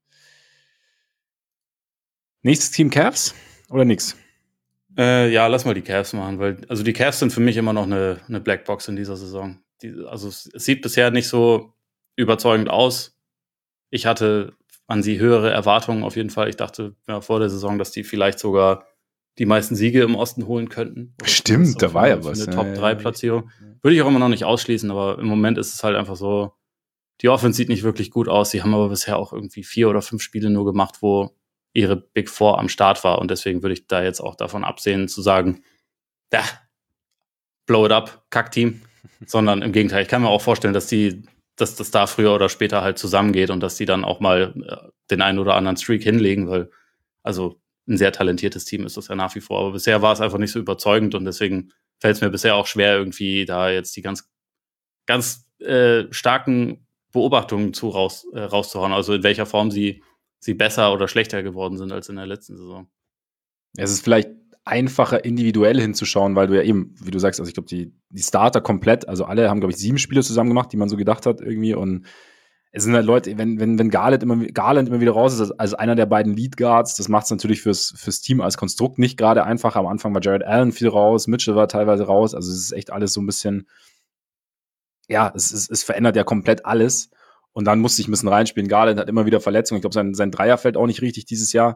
Nächstes Team Cavs oder nix? Ja, lass mal die Cavs machen, weil also die Cavs sind für mich immer noch eine Blackbox in dieser Saison. Also es sieht bisher nicht so überzeugend aus. Ich hatte an sie höhere Erwartungen auf jeden Fall. Ich dachte vor der Saison, dass die vielleicht sogar die meisten Siege im Osten holen könnten. Stimmt, da war ja was. Eine Top-3-Platzierung. Würde ich auch immer noch nicht ausschließen, aber im Moment ist es halt einfach so, die Offense sieht nicht wirklich gut aus. Sie haben aber bisher auch irgendwie 4 oder 5 Spiele nur gemacht, wo ihre Big Four am Start war. Und deswegen würde ich da jetzt auch davon absehen, zu sagen, blow it up, Kackteam. Sondern im Gegenteil, ich kann mir auch vorstellen, dass das da früher oder später halt zusammengeht und dass die dann auch mal den einen oder anderen Streak hinlegen, weil also ein sehr talentiertes Team ist das ja nach wie vor. Aber bisher war es einfach nicht so überzeugend und deswegen fällt es mir bisher auch schwer, irgendwie da jetzt die ganz, ganz starken Beobachtungen rauszuhauen. Also in welcher Form sie besser oder schlechter geworden sind als in der letzten Saison. Es ist vielleicht einfacher, individuell hinzuschauen, weil du ja eben, wie du sagst, also ich glaube, die Starter komplett, also alle haben, glaube ich, 7 Spiele zusammen gemacht, die man so gedacht hat irgendwie und es sind halt Leute, wenn Garland immer wieder raus ist, als einer der beiden Lead Guards, das macht es natürlich fürs Team als Konstrukt nicht gerade einfacher. Am Anfang war Jared Allen viel raus, Mitchell war teilweise raus, also es ist echt alles so ein bisschen, ja, es verändert ja komplett alles und dann musste ich ein bisschen reinspielen. Garland hat immer wieder Verletzungen, ich glaube, sein Dreier fällt auch nicht richtig dieses Jahr.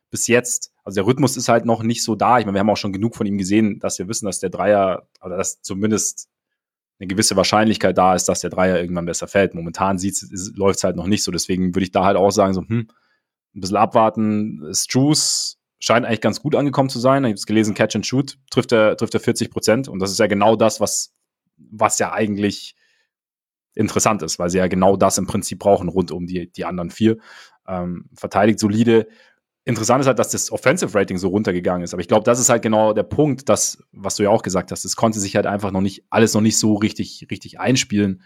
bis jetzt, also der Rhythmus ist halt noch nicht so da. Ich meine, wir haben auch schon genug von ihm gesehen, dass wir wissen, dass der Dreier, oder dass zumindest eine gewisse Wahrscheinlichkeit da ist, dass der Dreier irgendwann besser fällt. Momentan läuft es halt noch nicht so. Deswegen würde ich da halt auch sagen, so, ein bisschen abwarten. Strus scheint eigentlich ganz gut angekommen zu sein. Ich habe es gelesen, Catch and Shoot trifft er 40%. Und das ist ja genau das, was ja eigentlich interessant ist, weil sie ja genau das im Prinzip brauchen, rund um die anderen 4. Verteidigt solide. Interessant ist halt, dass das Offensive Rating so runtergegangen ist. Aber ich glaube, das ist halt genau der Punkt, das, was du ja auch gesagt hast. Es konnte sich halt einfach alles noch nicht so richtig einspielen.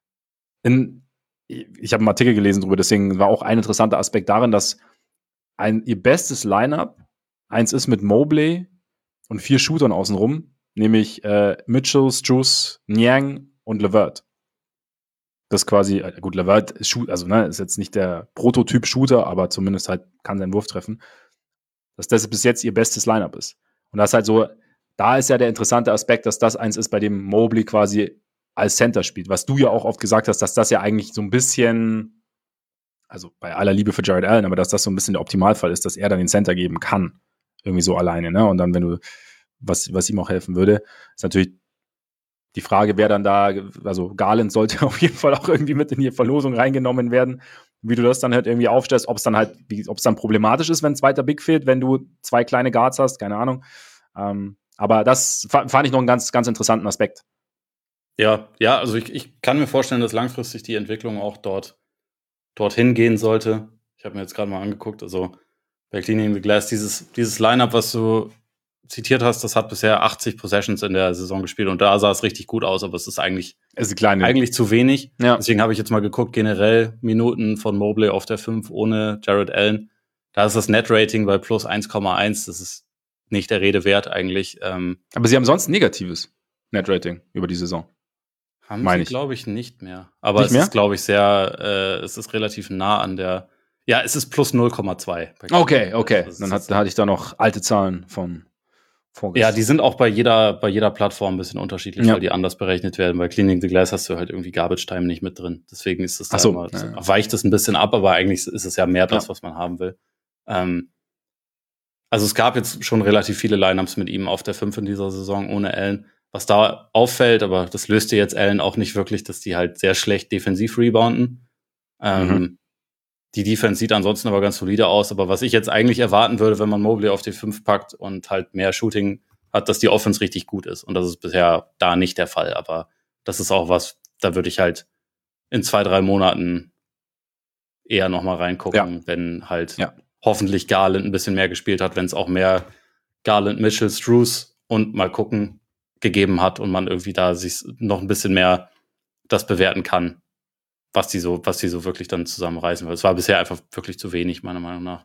Ich habe einen Artikel gelesen darüber, deswegen war auch ein interessanter Aspekt darin, dass ihr bestes Lineup eins ist mit Mobley und 4 Shootern außenrum, nämlich Mitchell, Strus, Niang und LeVert. Das quasi, gut, LeVert ist ist jetzt nicht der Prototyp-Shooter, aber zumindest halt kann seinen Wurf treffen. Dass das bis jetzt ihr bestes Lineup ist. Und das ist halt so, da ist ja der interessante Aspekt, dass das eins ist, bei dem Mobley quasi als Center spielt. Was du ja auch oft gesagt hast, dass das ja eigentlich so ein bisschen, also bei aller Liebe für Jared Allen, aber dass das so ein bisschen der Optimalfall ist, dass er dann den Center geben kann. Irgendwie so alleine, ne? Und dann, wenn du, was ihm auch helfen würde, ist natürlich die Frage, wer dann da, also Garland sollte auf jeden Fall auch irgendwie mit in die Verlosung reingenommen werden, wie du das dann halt irgendwie aufstellst, ob es dann problematisch ist, wenn ein zweiter Big fehlt, wenn du 2 kleine Guards hast, keine Ahnung. Aber das fand ich noch einen ganz, ganz interessanten Aspekt. Ja, also ich kann mir vorstellen, dass langfristig die Entwicklung auch dorthin gehen sollte. Ich habe mir jetzt gerade mal angeguckt, also bei Cleaning the Glass, dieses Lineup, was du zitiert hast, das hat bisher 80 Possessions in der Saison gespielt und da sah es richtig gut aus, aber es ist eigentlich zu wenig. Ja. Deswegen habe ich jetzt mal geguckt, generell Minuten von Mobley auf der 5 ohne Jared Allen. Da ist das Net-Rating bei plus 1,1. Das ist nicht der Rede wert eigentlich. Aber sie haben sonst ein negatives Net-Rating über die Saison. Haben sie, glaube ich, nicht mehr. Aber nicht es mehr? Ist, glaube ich, es ist relativ nah an der. Ja, es ist plus 0,2. Okay. Dann hatte ich da noch alte Zahlen vom Vorgestern. Ja, die sind auch bei jeder Plattform ein bisschen unterschiedlich, weil die anders berechnet werden. Bei Cleaning the Glass hast du halt irgendwie Garbage Time nicht mit drin. Deswegen ist es weicht es ein bisschen ab, aber eigentlich ist es ja mehr das, was man haben will. Also es gab jetzt schon relativ viele Lineups mit ihm auf der 5 in dieser Saison ohne Allen. Was da auffällt, aber das löste jetzt Allen auch nicht wirklich, dass die halt sehr schlecht defensiv rebounden. Die Defense sieht ansonsten aber ganz solide aus. Aber was ich jetzt eigentlich erwarten würde, wenn man Mobley auf die 5 packt und halt mehr Shooting hat, dass die Offense richtig gut ist. Und das ist bisher da nicht der Fall. Aber das ist auch was, da würde ich halt in 2-3 Monaten eher nochmal reingucken, wenn halt hoffentlich Garland ein bisschen mehr gespielt hat, wenn es auch mehr Garland, Mitchell, Strus und mal gucken gegeben hat und man irgendwie da sich noch ein bisschen mehr das bewerten kann, was die so wirklich dann zusammenreißen. Weil es war bisher einfach wirklich zu wenig, meiner Meinung nach.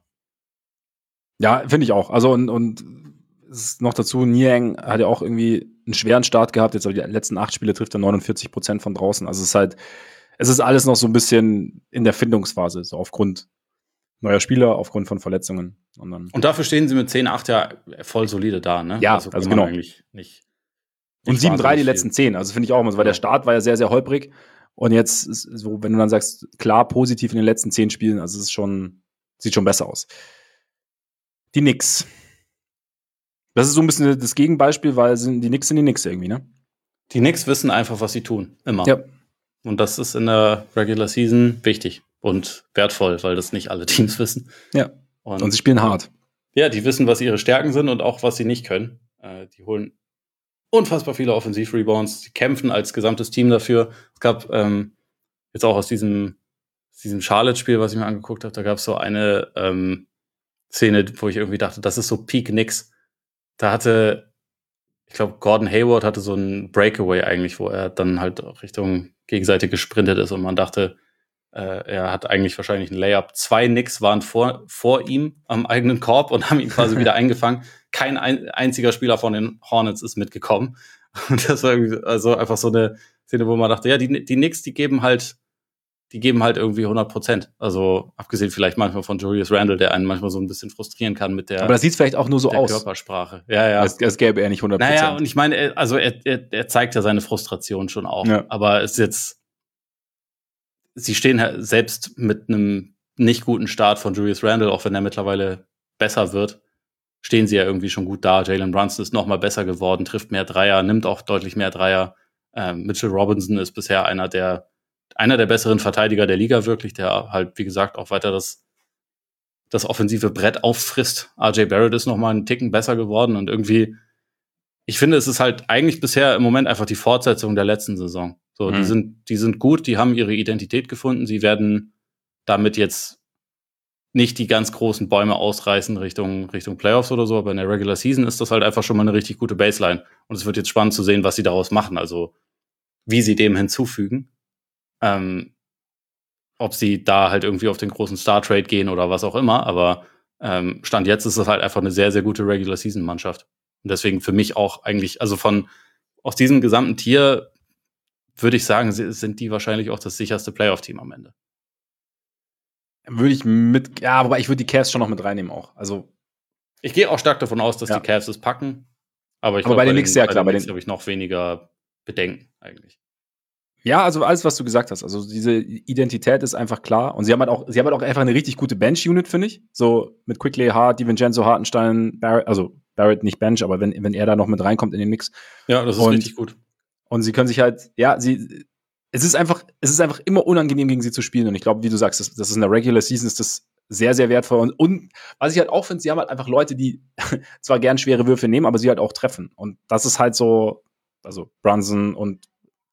Ja, finde ich auch. Also und es ist noch dazu, Niang hat ja auch irgendwie einen schweren Start gehabt. Jetzt aber die letzten 8 Spiele trifft er 49% von draußen. Also es ist alles noch so ein bisschen in der Findungsphase, so aufgrund neuer Spieler, aufgrund von Verletzungen. Und dafür stehen sie mit 10-8 ja voll solide da, ne? Ja, also genau. Eigentlich nicht und 7-3 die letzten 10. Also finde ich auch immer so, weil der Start war ja sehr, sehr holprig. Und jetzt ist so, wenn du dann sagst, klar, positiv in den letzten 10 Spielen, also es ist sieht schon besser aus. Die Knicks. Das ist so ein bisschen das Gegenbeispiel, weil die Knicks sind die Knicks irgendwie, ne? Die Knicks wissen einfach, was sie tun. Immer. Ja. Und das ist in der Regular Season wichtig und wertvoll, weil das nicht alle Teams wissen. Ja. Und sie spielen hart. Ja, die wissen, was ihre Stärken sind und auch, was sie nicht können. Die holen unfassbar viele Offensiv-Rebounds. Die kämpfen als gesamtes Team dafür. Es gab jetzt auch aus diesem Charlotte-Spiel, was ich mir angeguckt habe, da gab es so eine Szene, wo ich irgendwie dachte, das ist so Peak Knicks. Da ich glaube, Gordon Hayward hatte so einen Breakaway eigentlich, wo er dann halt Richtung Gegenseite gesprintet ist und man dachte, er hat eigentlich wahrscheinlich einen Layup. 2 Knicks waren vor ihm am eigenen Korb und haben ihn quasi wieder eingefangen. Kein einziger Spieler von den Hornets ist mitgekommen. Und das war irgendwie also einfach so eine Szene, wo man dachte, ja, die Knicks, die geben halt irgendwie 100%. Also abgesehen vielleicht manchmal von Julius Randle, der einen manchmal so ein bisschen frustrieren kann mit der. Aber das sieht vielleicht auch nur so aus. Körpersprache. Ja. Es gäbe er nicht 100%. Naja, und ich meine, er zeigt ja seine Frustration schon auch. Ja. Aber es ist jetzt, sie stehen halt selbst mit einem nicht guten Start von Julius Randle, auch wenn er mittlerweile besser wird, stehen sie ja irgendwie schon gut da. Jalen Brunson ist noch mal besser geworden, trifft mehr Dreier, nimmt auch deutlich mehr Dreier. Mitchell Robinson ist bisher einer der besseren Verteidiger der Liga wirklich, der halt, wie gesagt, auch weiter das offensive Brett auffrisst. RJ Barrett ist noch mal einen Ticken besser geworden und irgendwie, ich finde, es ist halt eigentlich bisher im Moment einfach die Fortsetzung der letzten Saison. So, die sind gut, die haben ihre Identität gefunden, sie werden damit jetzt nicht die ganz großen Bäume ausreißen Richtung Playoffs oder so, aber in der Regular Season ist das halt einfach schon mal eine richtig gute Baseline. Und es wird jetzt spannend zu sehen, was sie daraus machen, also wie sie dem hinzufügen. Ob sie da halt irgendwie auf den großen Star-Trade gehen oder was auch immer, aber Stand jetzt ist das halt einfach eine sehr, sehr gute Regular-Season-Mannschaft. Und deswegen für mich auch eigentlich, also aus diesem gesamten Tier würde ich sagen, sind die wahrscheinlich auch das sicherste Playoff-Team am Ende. Wobei ich würde die Cavs schon noch mit reinnehmen auch. Also ich gehe auch stark davon aus, dass die Cavs es packen. Aber ich glaube, bei den Knicks habe ich noch weniger Bedenken eigentlich. Ja, also alles, was du gesagt hast. Also diese Identität ist einfach klar. Und sie haben halt auch einfach eine richtig gute Bench-Unit, finde ich. So mit Quickley, Hart, DiVincenzo, Hartenstein, Barrett, also Barrett nicht Bench, aber wenn er da noch mit reinkommt in den Knicks. Ja, das ist richtig gut. Und sie können sich halt, es ist einfach immer unangenehm, gegen sie zu spielen. Und ich glaube, wie du sagst, das ist in der Regular Season ist das sehr, sehr wertvoll. Und was ich halt auch finde, sie haben halt einfach Leute, die zwar gern schwere Würfe nehmen, aber sie halt auch treffen. Und das ist halt so, also Brunson und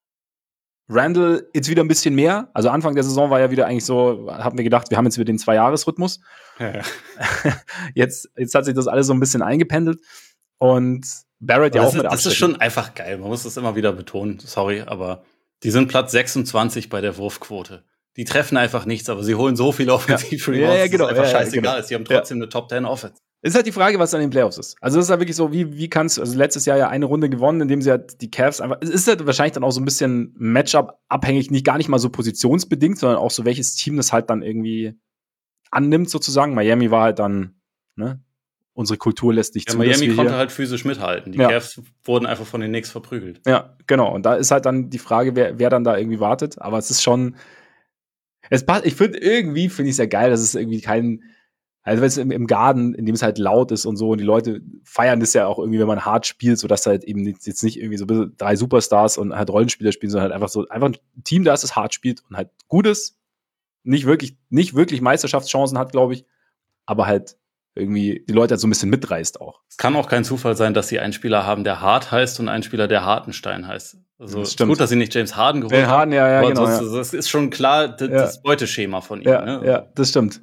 Randall jetzt wieder ein bisschen mehr. Also Anfang der Saison war ja wieder eigentlich so, haben wir gedacht, wir haben jetzt wieder den 2-Jahres-Rhythmus. Ja. Jetzt hat sich das alles so ein bisschen eingependelt. Und Barrett ja auch mit Abstrichen. Das ist schon einfach geil. Man muss das immer wieder betonen. Sorry, aber die sind Platz 26 bei der Wurfquote. Die treffen einfach nichts, aber sie holen so viele Offensiv-Rebounds, ja, genau, dass es einfach scheißegal ist. Die haben trotzdem eine Top-10-Offense. Es ist halt die Frage, was an den Playoffs ist. Also es ist halt wirklich so, wie kannst du, also letztes Jahr ja eine Runde gewonnen, indem sie halt die Cavs einfach, es ist halt wahrscheinlich dann auch so ein bisschen Matchup-abhängig, gar nicht mal so positionsbedingt, sondern auch so, welches Team das halt dann irgendwie annimmt sozusagen. Miami war halt dann, ne, unsere Kultur lässt nicht zu. Miami konnte halt physisch mithalten. Die Cavs wurden einfach von den Knicks verprügelt. Ja, genau. Und da ist halt dann die Frage, wer dann da irgendwie wartet. Aber es ist schon, ich finde es ja geil, dass es irgendwie also wenn es im Garten, in dem es halt laut ist und so, und die Leute feiern das ja auch irgendwie, wenn man hart spielt, sodass halt eben jetzt nicht irgendwie so 3 Superstars und halt Rollenspieler spielen, sondern halt einfach ein Team da ist, das hart spielt und halt gut ist, nicht wirklich Meisterschaftschancen hat, glaube ich, aber halt irgendwie die Leute halt so ein bisschen mitreißt auch. Es kann auch kein Zufall sein, dass sie einen Spieler haben, der Hart heißt und einen Spieler, der Hartenstein heißt. Also es ist gut, dass sie nicht James Harden geholt haben. Harden, ja, genau. Das ist schon klar das Beuteschema von ihm. Ja, das stimmt.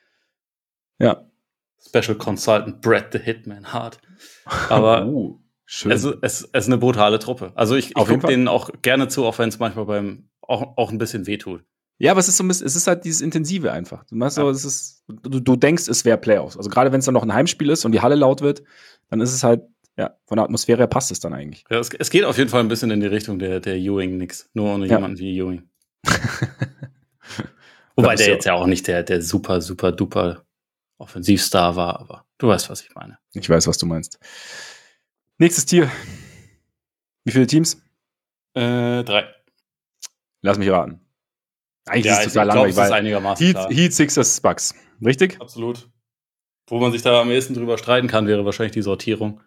Ja. Special Consultant Brett the Hitman Hart. Aber schön. Es ist eine brutale Truppe. Also ich gucke denen auch gerne zu, auch wenn es manchmal auch ein bisschen wehtut. Ja, aber es ist halt dieses Intensive einfach. Du machst so, du denkst, es wäre Playoffs. Also gerade wenn es dann noch ein Heimspiel ist und die Halle laut wird, dann ist es halt, von der Atmosphäre her passt es dann eigentlich. Ja, es geht auf jeden Fall ein bisschen in die Richtung der Ewing-Knicks. Nur ohne jemanden wie Ewing. Wobei der jetzt ja auch nicht der super, super duper Offensivstar war, aber du weißt, was ich meine. Ich weiß, was du meinst. Nächstes Tier. Wie viele Teams? 3. Lass mich raten. Eigentlich ist es total langweilig, weil Heat, Sixers, Bucks. Richtig? Absolut. Wo man sich da am ehesten drüber streiten kann, wäre wahrscheinlich die Sortierung.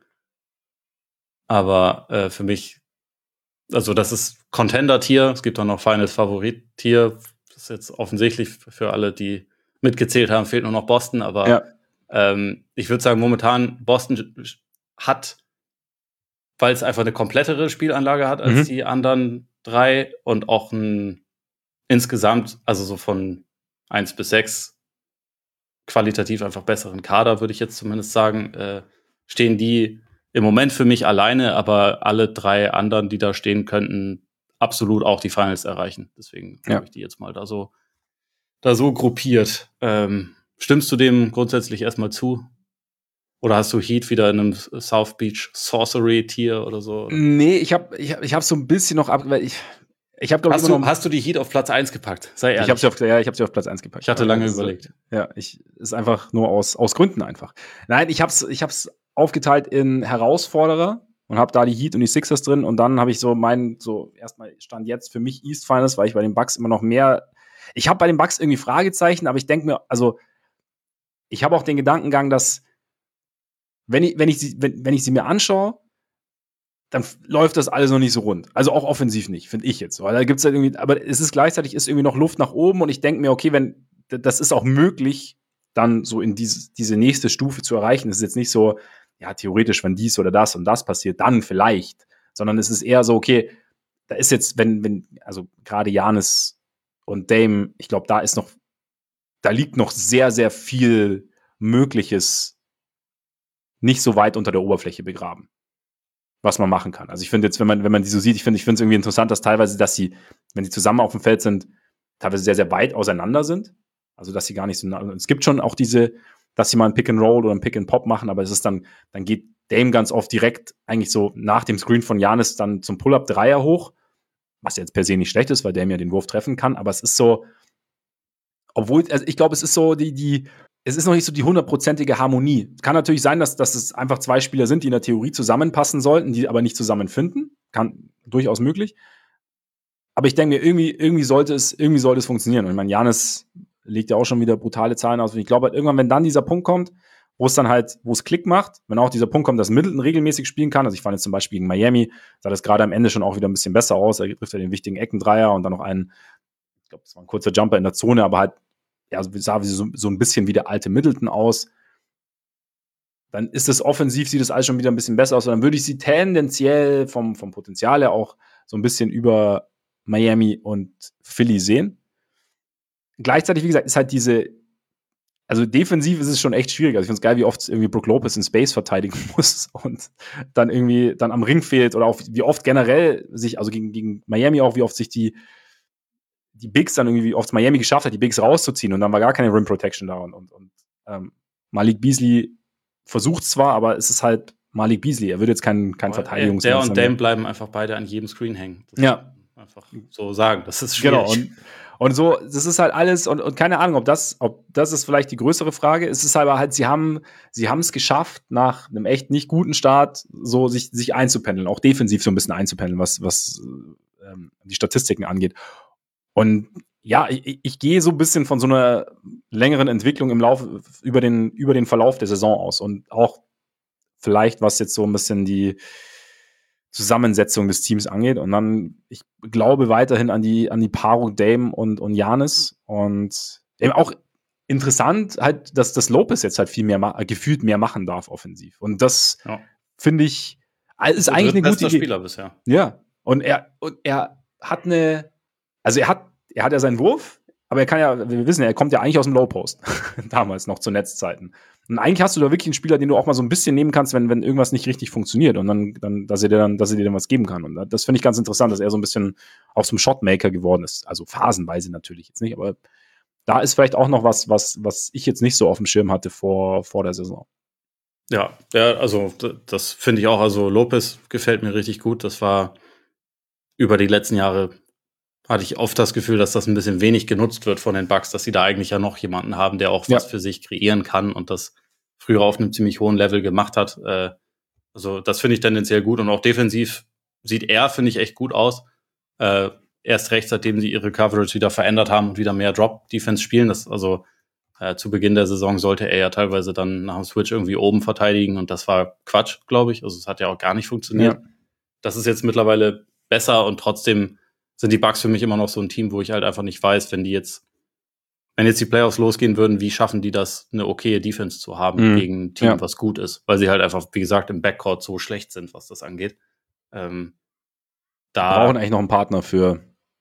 Aber für mich, also das ist Contender-Tier. Es gibt auch noch Finals-Favorit-Tier. Das ist jetzt offensichtlich für alle, die mitgezählt haben, fehlt nur noch Boston. Aber ich würde sagen, momentan Boston hat, weil es einfach eine komplettere Spielanlage hat als die anderen 3 und auch insgesamt, also so von 1 bis 6 qualitativ einfach besseren Kader, würde ich jetzt zumindest sagen, stehen die im Moment für mich alleine, aber alle 3 anderen, die da stehen, könnten absolut auch die Finals erreichen. Deswegen habe ich die jetzt mal da so gruppiert. Stimmst du dem grundsätzlich erstmal zu? Oder hast du Heat wieder in einem South Beach Sorcery-Tier oder so? Oder? Nee, ich hab so ein bisschen noch Hast du die Heat auf Platz 1 gepackt? Sei ehrlich. Ich hab sie auf Platz 1 gepackt. Ich hatte lange überlegt. Ja, ist einfach nur aus Gründen einfach. Nein, ich hab's aufgeteilt in Herausforderer und hab da die Heat und die Sixers drin, und dann habe ich erstmal stand jetzt für mich East Finals, weil ich bei den Bucks immer noch mehr, ich habe bei den Bucks irgendwie Fragezeichen, aber ich denke mir, also ich habe auch den Gedankengang, dass wenn ich sie mir anschaue, dann läuft das alles noch nicht so rund. Also auch offensiv nicht, finde ich jetzt. Weil da gibt's halt irgendwie, aber es ist gleichzeitig irgendwie noch Luft nach oben und ich denke mir, okay, wenn das ist auch möglich, dann so in diese nächste Stufe zu erreichen. Es ist jetzt nicht so, ja, theoretisch, wenn dies oder das und das passiert, dann vielleicht. Sondern es ist eher so, okay, da ist jetzt, also gerade Giannis und Dame, ich glaube, da liegt noch sehr, sehr viel Mögliches nicht so weit unter der Oberfläche begraben, was man machen kann. Also ich finde jetzt, wenn man die so sieht, ich finde es irgendwie interessant, dass teilweise, wenn sie zusammen auf dem Feld sind, teilweise sehr, sehr weit auseinander sind. Also dass sie gar nicht so, es gibt schon auch dass sie mal ein Pick and Roll oder ein Pick and Pop machen, aber es ist dann geht Dame ganz oft direkt eigentlich so nach dem Screen von Giannis dann zum Pull-Up-Dreier hoch, was jetzt per se nicht schlecht ist, weil Dame ja den Wurf treffen kann, aber es ist so, obwohl, also ich glaube, es ist so es ist noch nicht so die 100%ige Harmonie. Kann natürlich sein, dass es einfach zwei Spieler sind, die in der Theorie zusammenpassen sollten, die aber nicht zusammenfinden. Kann durchaus möglich. Aber ich denke mir, irgendwie sollte es funktionieren. Und ich meine, Giannis legt ja auch schon wieder brutale Zahlen aus. Und ich glaube halt irgendwann, wenn dann dieser Punkt kommt, wo es Klick macht, wenn auch dieser Punkt kommt, dass Middleton regelmäßig spielen kann. Also ich fand jetzt zum Beispiel gegen Miami, sah das gerade am Ende schon auch wieder ein bisschen besser aus. Er trifft ja den wichtigen Eckendreier und dann noch einen, ich glaube, das war ein kurzer Jumper in der Zone, aber halt, ja, sah so ein bisschen wie der alte Middleton aus. Dann ist es offensiv, sieht das alles schon wieder ein bisschen besser aus. Und dann würde ich sie tendenziell vom Potenzial her auch so ein bisschen über Miami und Philly sehen. Gleichzeitig, wie gesagt, ist halt also defensiv ist es schon echt schwierig. Also ich finde es geil, wie oft irgendwie Brook Lopez in Space verteidigen muss und dann irgendwie dann am Ring fehlt oder auch wie oft generell sich, also gegen Miami auch, wie oft sich die Bigs dann irgendwie, wie oft Miami geschafft hat, die Bigs rauszuziehen und dann war gar keine Rim Protection da und Malik Beasley versucht zwar, aber es ist halt Malik Beasley. Er wird jetzt kein Verteidigungs. Der und Dame bleiben einfach beide an jedem Screen hängen. Ja. Einfach so sagen. Das ist schwierig. Genau. Und so, das ist halt alles, und keine Ahnung, ob das ist vielleicht die größere Frage. Es ist aber halt, sie haben es geschafft, nach einem echt nicht guten Start, so sich einzupendeln, auch defensiv so ein bisschen einzupendeln, was die Statistiken angeht. Und ja, ich gehe so ein bisschen von so einer längeren Entwicklung im Lauf über den Verlauf der Saison aus und auch vielleicht, was jetzt so ein bisschen die Zusammensetzung des Teams angeht. Und dann, ich glaube weiterhin an die Paarung Dame und Giannis. Und eben auch interessant halt, dass das Lopez jetzt halt viel mehr gefühlt mehr machen darf offensiv. Und das finde ich, ist eigentlich eine gute Idee. Spieler bisher. Ja. Und er hat er hat ja seinen Wurf, aber er kann ja, wir wissen ja, er kommt ja eigentlich aus dem Low Post. Damals noch zu Netzzeiten. Und eigentlich hast du da wirklich einen Spieler, den du auch mal so ein bisschen nehmen kannst, wenn irgendwas nicht richtig funktioniert und dann, dass er dir dann was geben kann. Und das finde ich ganz interessant, dass er so ein bisschen auch zum Shotmaker geworden ist. Also phasenweise natürlich jetzt nicht, aber da ist vielleicht auch noch was ich jetzt nicht so auf dem Schirm hatte vor der Saison. Ja, also das finde ich auch. Also Lopez gefällt mir richtig gut. Das war über die letzten Jahre, hatte ich oft das Gefühl, dass das ein bisschen wenig genutzt wird von den Bucks, dass sie da eigentlich ja noch jemanden haben, der auch was für sich kreieren kann und das früher auf einem ziemlich hohen Level gemacht hat. Also das finde ich tendenziell gut und auch defensiv sieht er, finde ich, echt gut aus. Erst recht, seitdem sie ihre Coverage wieder verändert haben und wieder mehr Drop-Defense spielen. Zu Beginn der Saison sollte er ja teilweise dann nach dem Switch irgendwie oben verteidigen und das war Quatsch, glaube ich. Also es hat ja auch gar nicht funktioniert. Ja. Das ist jetzt mittlerweile besser und trotzdem sind die Bucks für mich immer noch so ein Team, wo ich halt einfach nicht weiß, wenn jetzt die Playoffs losgehen würden, wie schaffen die das, eine okaye Defense zu haben gegen ein Team, was gut ist, weil sie halt einfach, wie gesagt, im Backcourt so schlecht sind, was das angeht. Da brauchen eigentlich noch einen Partner für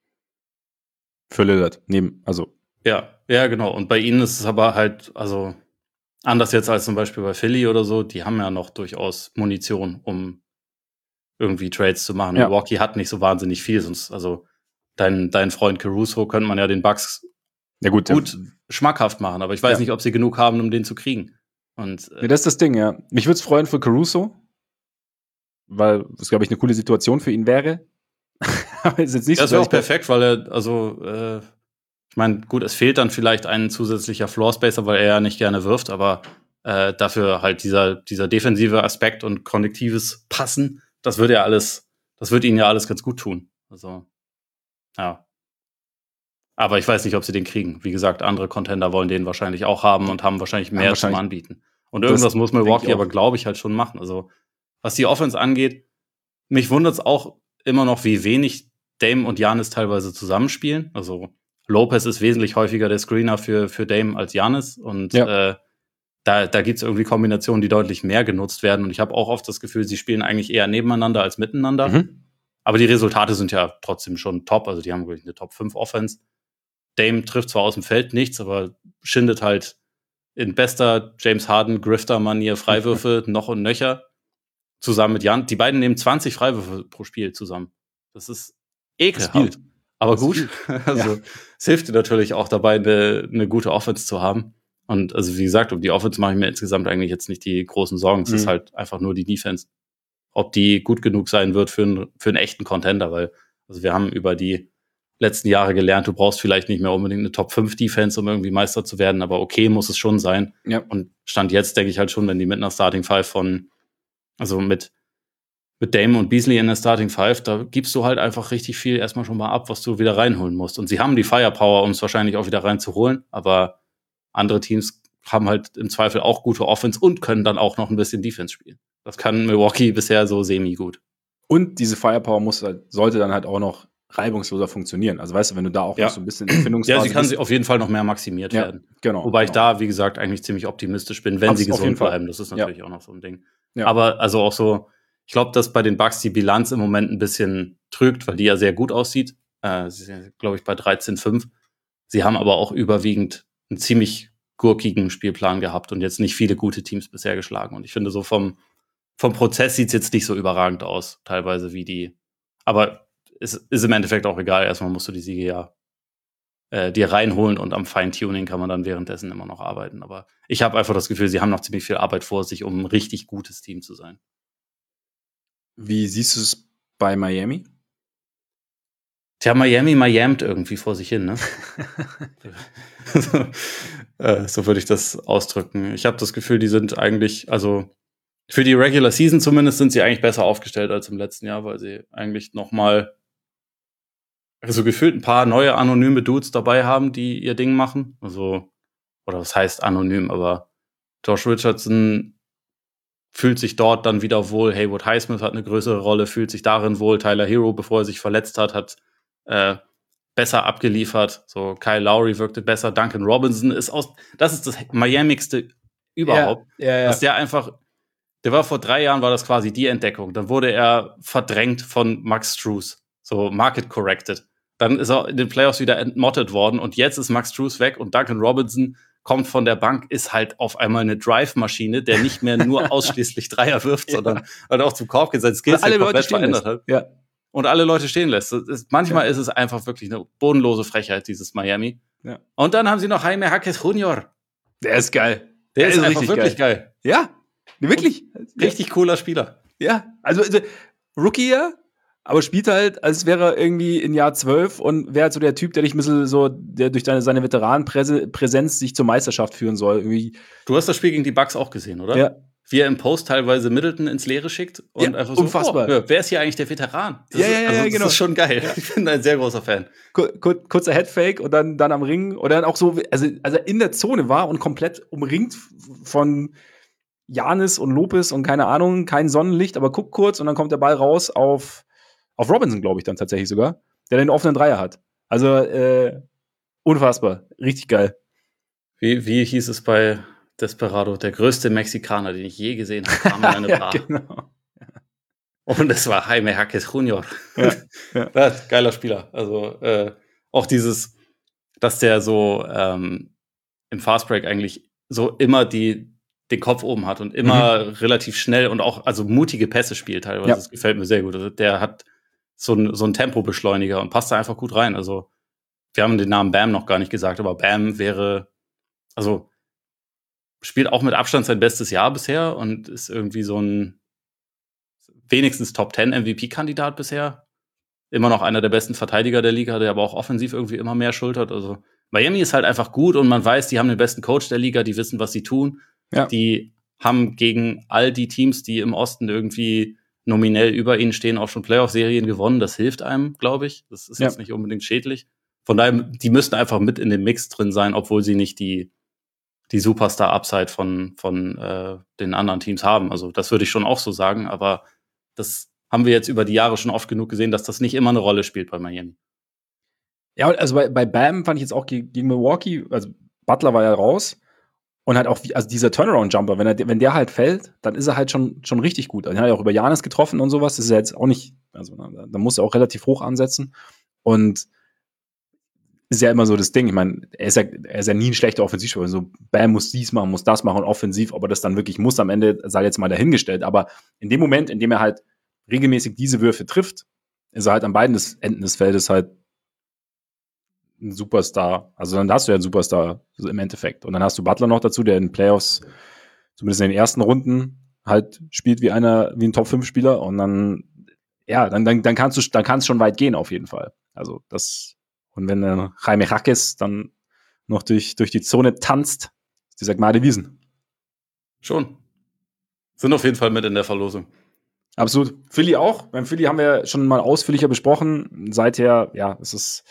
Lillard. Ja, genau. Und bei ihnen ist es aber halt, also anders jetzt als zum Beispiel bei Philly oder so, die haben ja noch durchaus Munition, um irgendwie Trades zu machen. Ja. Milwaukee hat nicht so wahnsinnig viel, sonst, also dein Freund Caruso könnte man ja den Bucks gut schmackhaft machen, aber ich weiß nicht, ob sie genug haben, um den zu kriegen. Und das ist das Ding, ja. Mich würde es freuen für Caruso, weil das, glaube ich, eine coole Situation für ihn wäre. Aber ist jetzt nicht das wäre auch perfekt, weil er, ich meine, gut, es fehlt dann vielleicht ein zusätzlicher Floorspacer, weil er ja nicht gerne wirft, aber dafür halt dieser defensive Aspekt und konnektives Passen, das wird ihnen ja alles ganz gut tun. Also, ja. Aber ich weiß nicht, ob sie den kriegen. Wie gesagt, andere Contender wollen den wahrscheinlich auch haben und haben wahrscheinlich mehr zum Anbieten. Und irgendwas muss Milwaukee aber, glaube ich, halt schon machen. Also, was die Offense angeht, mich wundert es auch immer noch, wie wenig Dame und Giannis teilweise zusammenspielen. Also, Lopez ist wesentlich häufiger der Screener für Dame als Giannis. Und da gibt es irgendwie Kombinationen, die deutlich mehr genutzt werden. Und ich habe auch oft das Gefühl, sie spielen eigentlich eher nebeneinander als miteinander. Mhm. Aber die Resultate sind ja trotzdem schon top. Also, die haben wirklich eine Top 5 Offense. Dame trifft zwar aus dem Feld nichts, aber schindet halt in bester James Harden-Grifter-Manier Freiwürfe noch und nöcher. Zusammen mit Jan. Die beiden nehmen 20 Freiwürfe pro Spiel zusammen. Das ist ekelhaft. Aber gut. Also, es hilft dir natürlich auch dabei, eine gute Offense zu haben. Und also, wie gesagt, um die Offense mache ich mir insgesamt eigentlich jetzt nicht die großen Sorgen. Es ist halt einfach nur die Defense. Ob die gut genug sein wird für einen echten Contender, weil also wir haben über die letzten Jahre gelernt, du brauchst vielleicht nicht mehr unbedingt eine Top-5-Defense, um irgendwie Meister zu werden, aber okay muss es schon sein. Ja. Und Stand jetzt denke ich halt schon, wenn die mit einer Starting Five also mit Dame und Beasley in der Starting Five, da gibst du halt einfach richtig viel erstmal schon mal ab, was du wieder reinholen musst. Und sie haben die Firepower, um es wahrscheinlich auch wieder reinzuholen, aber andere Teams haben halt im Zweifel auch gute Offense und können dann auch noch ein bisschen Defense spielen. Das kann Milwaukee bisher so semi-gut. Und diese Firepower sollte dann halt auch noch reibungsloser funktionieren. Also weißt du, wenn du da auch noch so ein bisschen Erfindungsphase sie kann auf jeden Fall noch mehr maximiert werden. Genau. Wobei ich da, wie gesagt, eigentlich ziemlich optimistisch bin, wenn sie gesund bleiben. Das ist natürlich auch noch so ein Ding. Ja. Aber also auch so, ich glaube, dass bei den Bucks die Bilanz im Moment ein bisschen trügt, weil die ja sehr gut aussieht. Sie sind, glaube ich, bei 13-5. Sie haben aber auch überwiegend einen ziemlich gurkigen Spielplan gehabt und jetzt nicht viele gute Teams bisher geschlagen. Und ich finde, so vom Prozess sieht es jetzt nicht so überragend aus, teilweise wie die. Aber ist im Endeffekt auch egal. Erstmal musst du die Siege dir reinholen und am Feintuning kann man dann währenddessen immer noch arbeiten. Aber ich habe einfach das Gefühl, sie haben noch ziemlich viel Arbeit vor sich, um ein richtig gutes Team zu sein. Wie siehst du es bei Miami? Tja, Miami't irgendwie vor sich hin, ne? So würde ich das ausdrücken. Ich habe das Gefühl, die sind eigentlich, also für die Regular Season zumindest sind sie eigentlich besser aufgestellt als im letzten Jahr, weil sie eigentlich nochmal so gefühlt ein paar neue anonyme Dudes dabei haben, die ihr Ding machen. Also, oder was heißt anonym, aber Josh Richardson fühlt sich dort dann wieder wohl. Haywood Highsmith hat eine größere Rolle, fühlt sich darin wohl. Tyler Hero, bevor er sich verletzt hat besser abgeliefert. So, Kyle Lowry wirkte besser. Duncan Robinson das ist das Miamigste überhaupt. Ja. Dass der war vor 3 Jahren, war das quasi die Entdeckung. Dann wurde er verdrängt von Max Strus. So, market corrected. Dann ist er in den Playoffs wieder entmottet worden und jetzt ist Max Strus weg und Duncan Robinson kommt von der Bank, ist halt auf einmal eine Drive-Maschine, der nicht mehr nur ausschließlich Dreier wirft, sondern halt auch zum Korb geht, sein Skillset komplett verändert hat. Ja. Und alle Leute stehen lässt. Manchmal ist es einfach wirklich eine bodenlose Frechheit, dieses Miami. Ja. Und dann haben sie noch Jaime Jaquez Jr. Der ist geil. Der ist einfach wirklich geil. Ja, wirklich. Richtig cooler Spieler. Ja, also Rookie ja, aber spielt halt, als wäre er irgendwie in Jahr 12 und wäre halt so der Typ, der dich ein bisschen so, der durch seine Veteranenpräsenz sich zur Meisterschaft führen soll. Irgendwie. Du hast das Spiel gegen die Bucks auch gesehen, oder? Ja. Wie er im Post teilweise Middleton ins Leere schickt und einfach so, unfassbar. Wer ist hier eigentlich der Veteran? Genau. Das ist schon geil. Ja. Ich bin ein sehr großer Fan. Kurzer Headfake und dann am Ring und dann auch so, also als er in der Zone war und komplett umringt von Giannis und Lopez und keine Ahnung, kein Sonnenlicht, aber guckt kurz und dann kommt der Ball raus auf Robinson, glaube ich, dann tatsächlich sogar, der den offenen Dreier hat. Also unfassbar. Richtig geil. Wie hieß es bei Desperado, der größte Mexikaner, den ich je gesehen habe, kam in eine Bar. Genau. Und es war Jaime Jaquez Jr. Ja. Geiler Spieler. Also auch dieses, dass der so im Fastbreak eigentlich so immer den Kopf oben hat und immer relativ schnell und auch also mutige Pässe spielt teilweise. Ja. Das gefällt mir sehr gut. Also der hat so ein Tempobeschleuniger und passt da einfach gut rein. Also wir haben den Namen Bam noch gar nicht gesagt, aber Bam spielt auch mit Abstand sein bestes Jahr bisher und ist irgendwie so ein wenigstens Top 10 MVP-Kandidat bisher. Immer noch einer der besten Verteidiger der Liga, der aber auch offensiv irgendwie immer mehr schultert. Also Miami ist halt einfach gut und man weiß, die haben den besten Coach der Liga, die wissen, was sie tun. Ja. Die haben gegen all die Teams, die im Osten irgendwie nominell über ihnen stehen, auch schon Playoff-Serien gewonnen. Das hilft einem, glaube ich. Das ist jetzt nicht unbedingt schädlich. Von daher, die müssten einfach mit in dem Mix drin sein, obwohl sie nicht die Superstar-Upside von den anderen Teams haben. Also das würde ich schon auch so sagen, aber das haben wir jetzt über die Jahre schon oft genug gesehen, dass das nicht immer eine Rolle spielt bei Miami. Ja, also bei Bam fand ich jetzt auch gegen Milwaukee, also Butler war ja raus und halt auch, also dieser Turnaround-Jumper, wenn der halt fällt, dann ist er halt schon richtig gut. Er hat ja auch über Giannis getroffen und sowas, das ist ja jetzt auch nicht, also da muss er auch relativ hoch ansetzen und ist ja immer so das Ding, ich meine, er ist ja nie ein schlechter Offensivspieler, so Bam muss dies machen, muss das machen, offensiv, ob er das dann wirklich muss am Ende, sei jetzt mal dahingestellt, aber in dem Moment, in dem er halt regelmäßig diese Würfe trifft, ist er halt an beiden Enden des Feldes halt ein Superstar. Also dann hast du ja einen Superstar im Endeffekt. Und dann hast du Butler noch dazu, der in den Playoffs, zumindest in den ersten Runden, halt spielt wie ein Top-5-Spieler. Und dann, ja, dann kannst du schon weit gehen auf jeden Fall. Also das, und wenn Jaime Jaquez dann noch durch die Zone tanzt, ist dieser Gmade Wiesen. Schon. Sind auf jeden Fall mit in der Verlosung. Absolut. Philly auch. Beim Philly haben wir schon mal ausführlicher besprochen. Seither, ja, es ist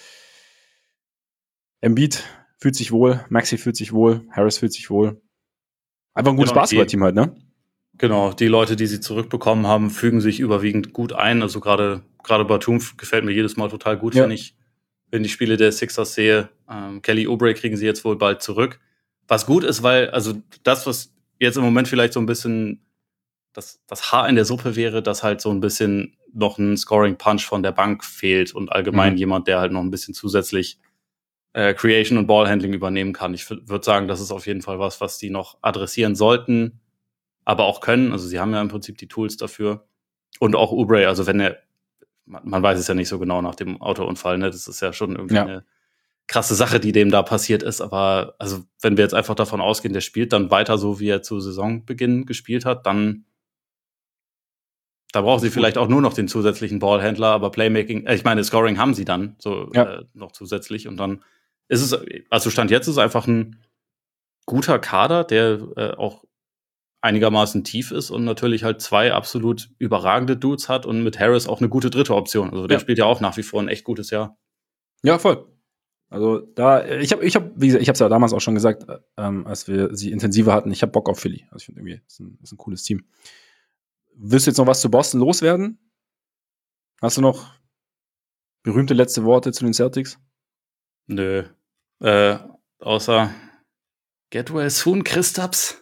Embiid fühlt sich wohl, Maxey fühlt sich wohl, Harris fühlt sich wohl. Einfach ein gutes Basketballteam halt, ne? Genau, die Leute, die sie zurückbekommen haben, fügen sich überwiegend gut ein. Also gerade Batum gefällt mir jedes Mal total gut, wenn ich die Spiele der Sixers sehe. Kelly Oubre kriegen sie jetzt wohl bald zurück. Was gut ist, weil, also das, was jetzt im Moment vielleicht so ein bisschen das Haar in der Suppe wäre, dass halt so ein bisschen noch ein Scoring-Punch von der Bank fehlt und allgemein jemand, der halt noch ein bisschen zusätzlich Creation und Ballhandling übernehmen kann. Ich würde sagen, das ist auf jeden Fall was die noch adressieren sollten, aber auch können. Also sie haben ja im Prinzip die Tools dafür. Und auch Oubre, also wenn man weiß es ja nicht so genau nach dem Autounfall, ne? Das ist ja schon irgendwie eine krasse Sache, die dem da passiert ist. Aber also wenn wir jetzt einfach davon ausgehen, der spielt dann weiter so, wie er zu Saisonbeginn gespielt hat, dann da brauchen sie vielleicht auch nur noch den zusätzlichen Ballhändler, aber Playmaking, ich meine, Scoring haben sie dann so noch zusätzlich und dann ist es, also Stand jetzt ist es einfach ein guter Kader, der auch einigermaßen tief ist und natürlich halt 2 absolut überragende Dudes hat und mit Harris auch eine gute dritte Option. Also der spielt ja auch nach wie vor ein echt gutes Jahr. Ja, voll. Also da, ich habe, wie gesagt, ich habe es ja damals auch schon gesagt, als wir sie intensiver hatten, ich habe Bock auf Philly. Also ich finde irgendwie, das ist ein cooles Team. Willst du jetzt noch was zu Boston loswerden? Hast du noch berühmte letzte Worte zu den Celtics? Nö. Außer Get well soon, Kristaps.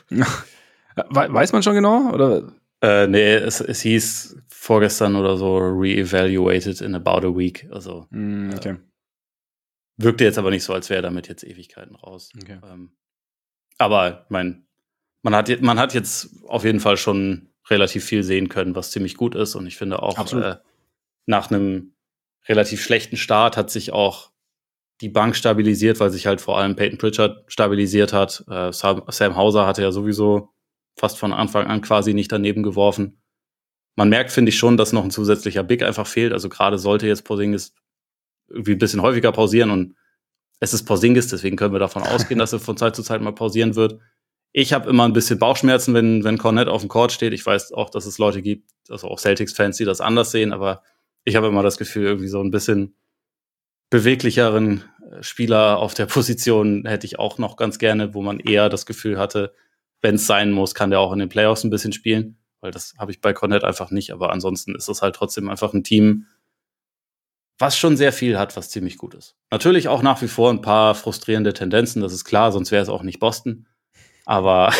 Weiß man schon genau? Oder? Nee, es hieß vorgestern oder so re-evaluated in about a week. Also okay. Wirkte jetzt aber nicht so, als wäre damit jetzt Ewigkeiten raus. Okay. Aber man hat jetzt auf jeden Fall schon relativ viel sehen können, was ziemlich gut ist. Und ich finde auch, nach einem relativ schlechten Start hat sich auch die Bank stabilisiert, weil sich halt vor allem Peyton Pritchard stabilisiert hat. Sam Hauser hatte ja sowieso fast von Anfang an quasi nicht daneben geworfen. Man merkt, finde ich schon, dass noch ein zusätzlicher Big einfach fehlt. Also gerade sollte jetzt Porzingis irgendwie ein bisschen häufiger pausieren und es ist Porzingis, deswegen können wir davon ausgehen, dass er von Zeit zu Zeit mal pausieren wird. Ich habe immer ein bisschen Bauchschmerzen, wenn Kornet auf dem Court steht. Ich weiß auch, dass es Leute gibt, also auch Celtics-Fans, die das anders sehen, aber ich habe immer das Gefühl, irgendwie so ein bisschen beweglicheren Spieler auf der Position hätte ich auch noch ganz gerne, wo man eher das Gefühl hatte, wenn es sein muss, kann der auch in den Playoffs ein bisschen spielen, weil das habe ich bei Kornet einfach nicht, aber ansonsten ist es halt trotzdem einfach ein Team, was schon sehr viel hat, was ziemlich gut ist. Natürlich auch nach wie vor ein paar frustrierende Tendenzen, das ist klar, sonst wäre es auch nicht Boston. Aber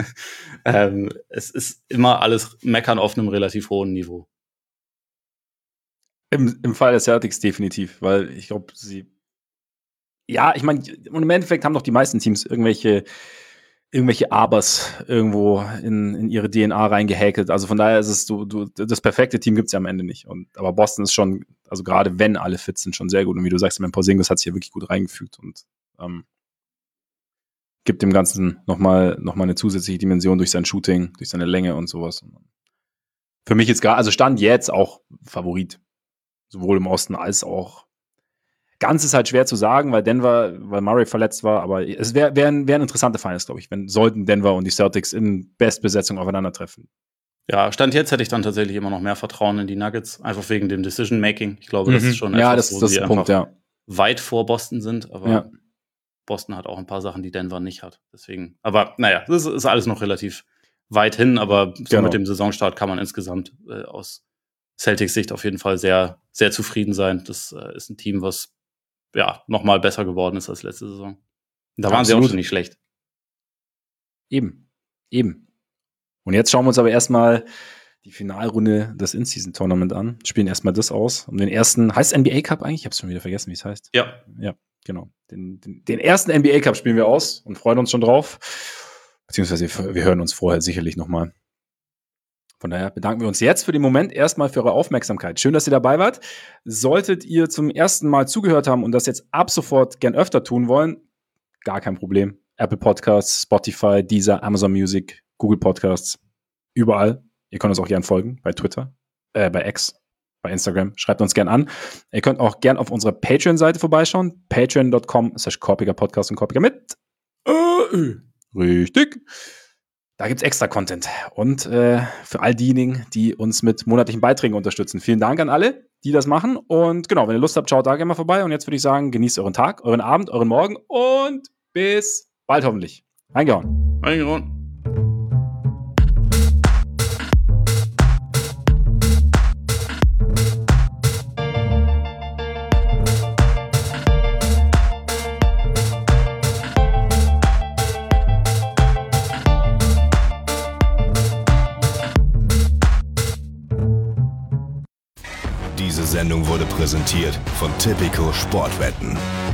es ist immer alles Meckern auf einem relativ hohen Niveau. Im Fall der Celtics definitiv, weil ich glaube, ich meine, im Endeffekt haben doch die meisten Teams irgendwelche Abers irgendwo in ihre DNA reingehäkelt. Also von daher ist es das perfekte Team gibt's ja am Ende nicht. Aber Boston ist schon, also gerade wenn alle fit sind, schon sehr gut. Und wie du sagst, mein Porzingis hat sich ja wirklich gut reingefügt und gibt dem Ganzen noch mal eine zusätzliche Dimension durch sein Shooting, durch seine Länge und sowas. Für mich jetzt gerade, also Stand jetzt auch Favorit. Sowohl im Osten als auch. Ganz ist halt schwer zu sagen, weil Murray verletzt war, aber es wären interessante Finals, glaube ich, sollten Denver und die Celtics in Bestbesetzung aufeinandertreffen. Ja, Stand jetzt hätte ich dann tatsächlich immer noch mehr Vertrauen in die Nuggets, einfach wegen dem Decision-Making. Ich glaube, das ist schon etwas, das ist ein Punkt, ja. weit vor Boston sind, aber Boston hat auch ein paar Sachen, die Denver nicht hat. Deswegen, aber naja, das ist alles noch relativ weit hin, aber so mit dem Saisonstart kann man insgesamt aus Celtics Sicht auf jeden Fall sehr, sehr zufrieden sein. Das ist ein Team, was nochmal besser geworden ist als letzte Saison. Da waren sie auch schon nicht schlecht. Eben. Und jetzt schauen wir uns aber erstmal die Finalrunde des In-Season-Tournament an. Spielen erstmal das aus. Um den ersten, heißt NBA Cup eigentlich? Ich habe es schon wieder vergessen, wie es heißt. Ja, genau. Den ersten NBA Cup spielen wir aus und freuen uns schon drauf. Beziehungsweise wir hören uns vorher sicherlich nochmal. Von daher bedanken wir uns jetzt für den Moment erstmal für eure Aufmerksamkeit. Schön, dass ihr dabei wart. Solltet ihr zum ersten Mal zugehört haben und das jetzt ab sofort gern öfter tun wollen, gar kein Problem. Apple Podcasts, Spotify, Deezer, Amazon Music, Google Podcasts, überall. Ihr könnt uns auch gern folgen bei Twitter, bei X, bei Instagram. Schreibt uns gern an. Ihr könnt auch gern auf unserer Patreon-Seite vorbeischauen. patreon.com/korpiger-Podcast und Korpiger mit. Richtig. Da gibt's extra Content. Und für all diejenigen, die uns mit monatlichen Beiträgen unterstützen. Vielen Dank an alle, die das machen. Und genau, wenn ihr Lust habt, schaut da gerne mal vorbei. Und jetzt würde ich sagen, genießt euren Tag, euren Abend, euren Morgen und bis bald hoffentlich. Reingehauen. Diese Sendung wurde präsentiert von Tipico Sportwetten.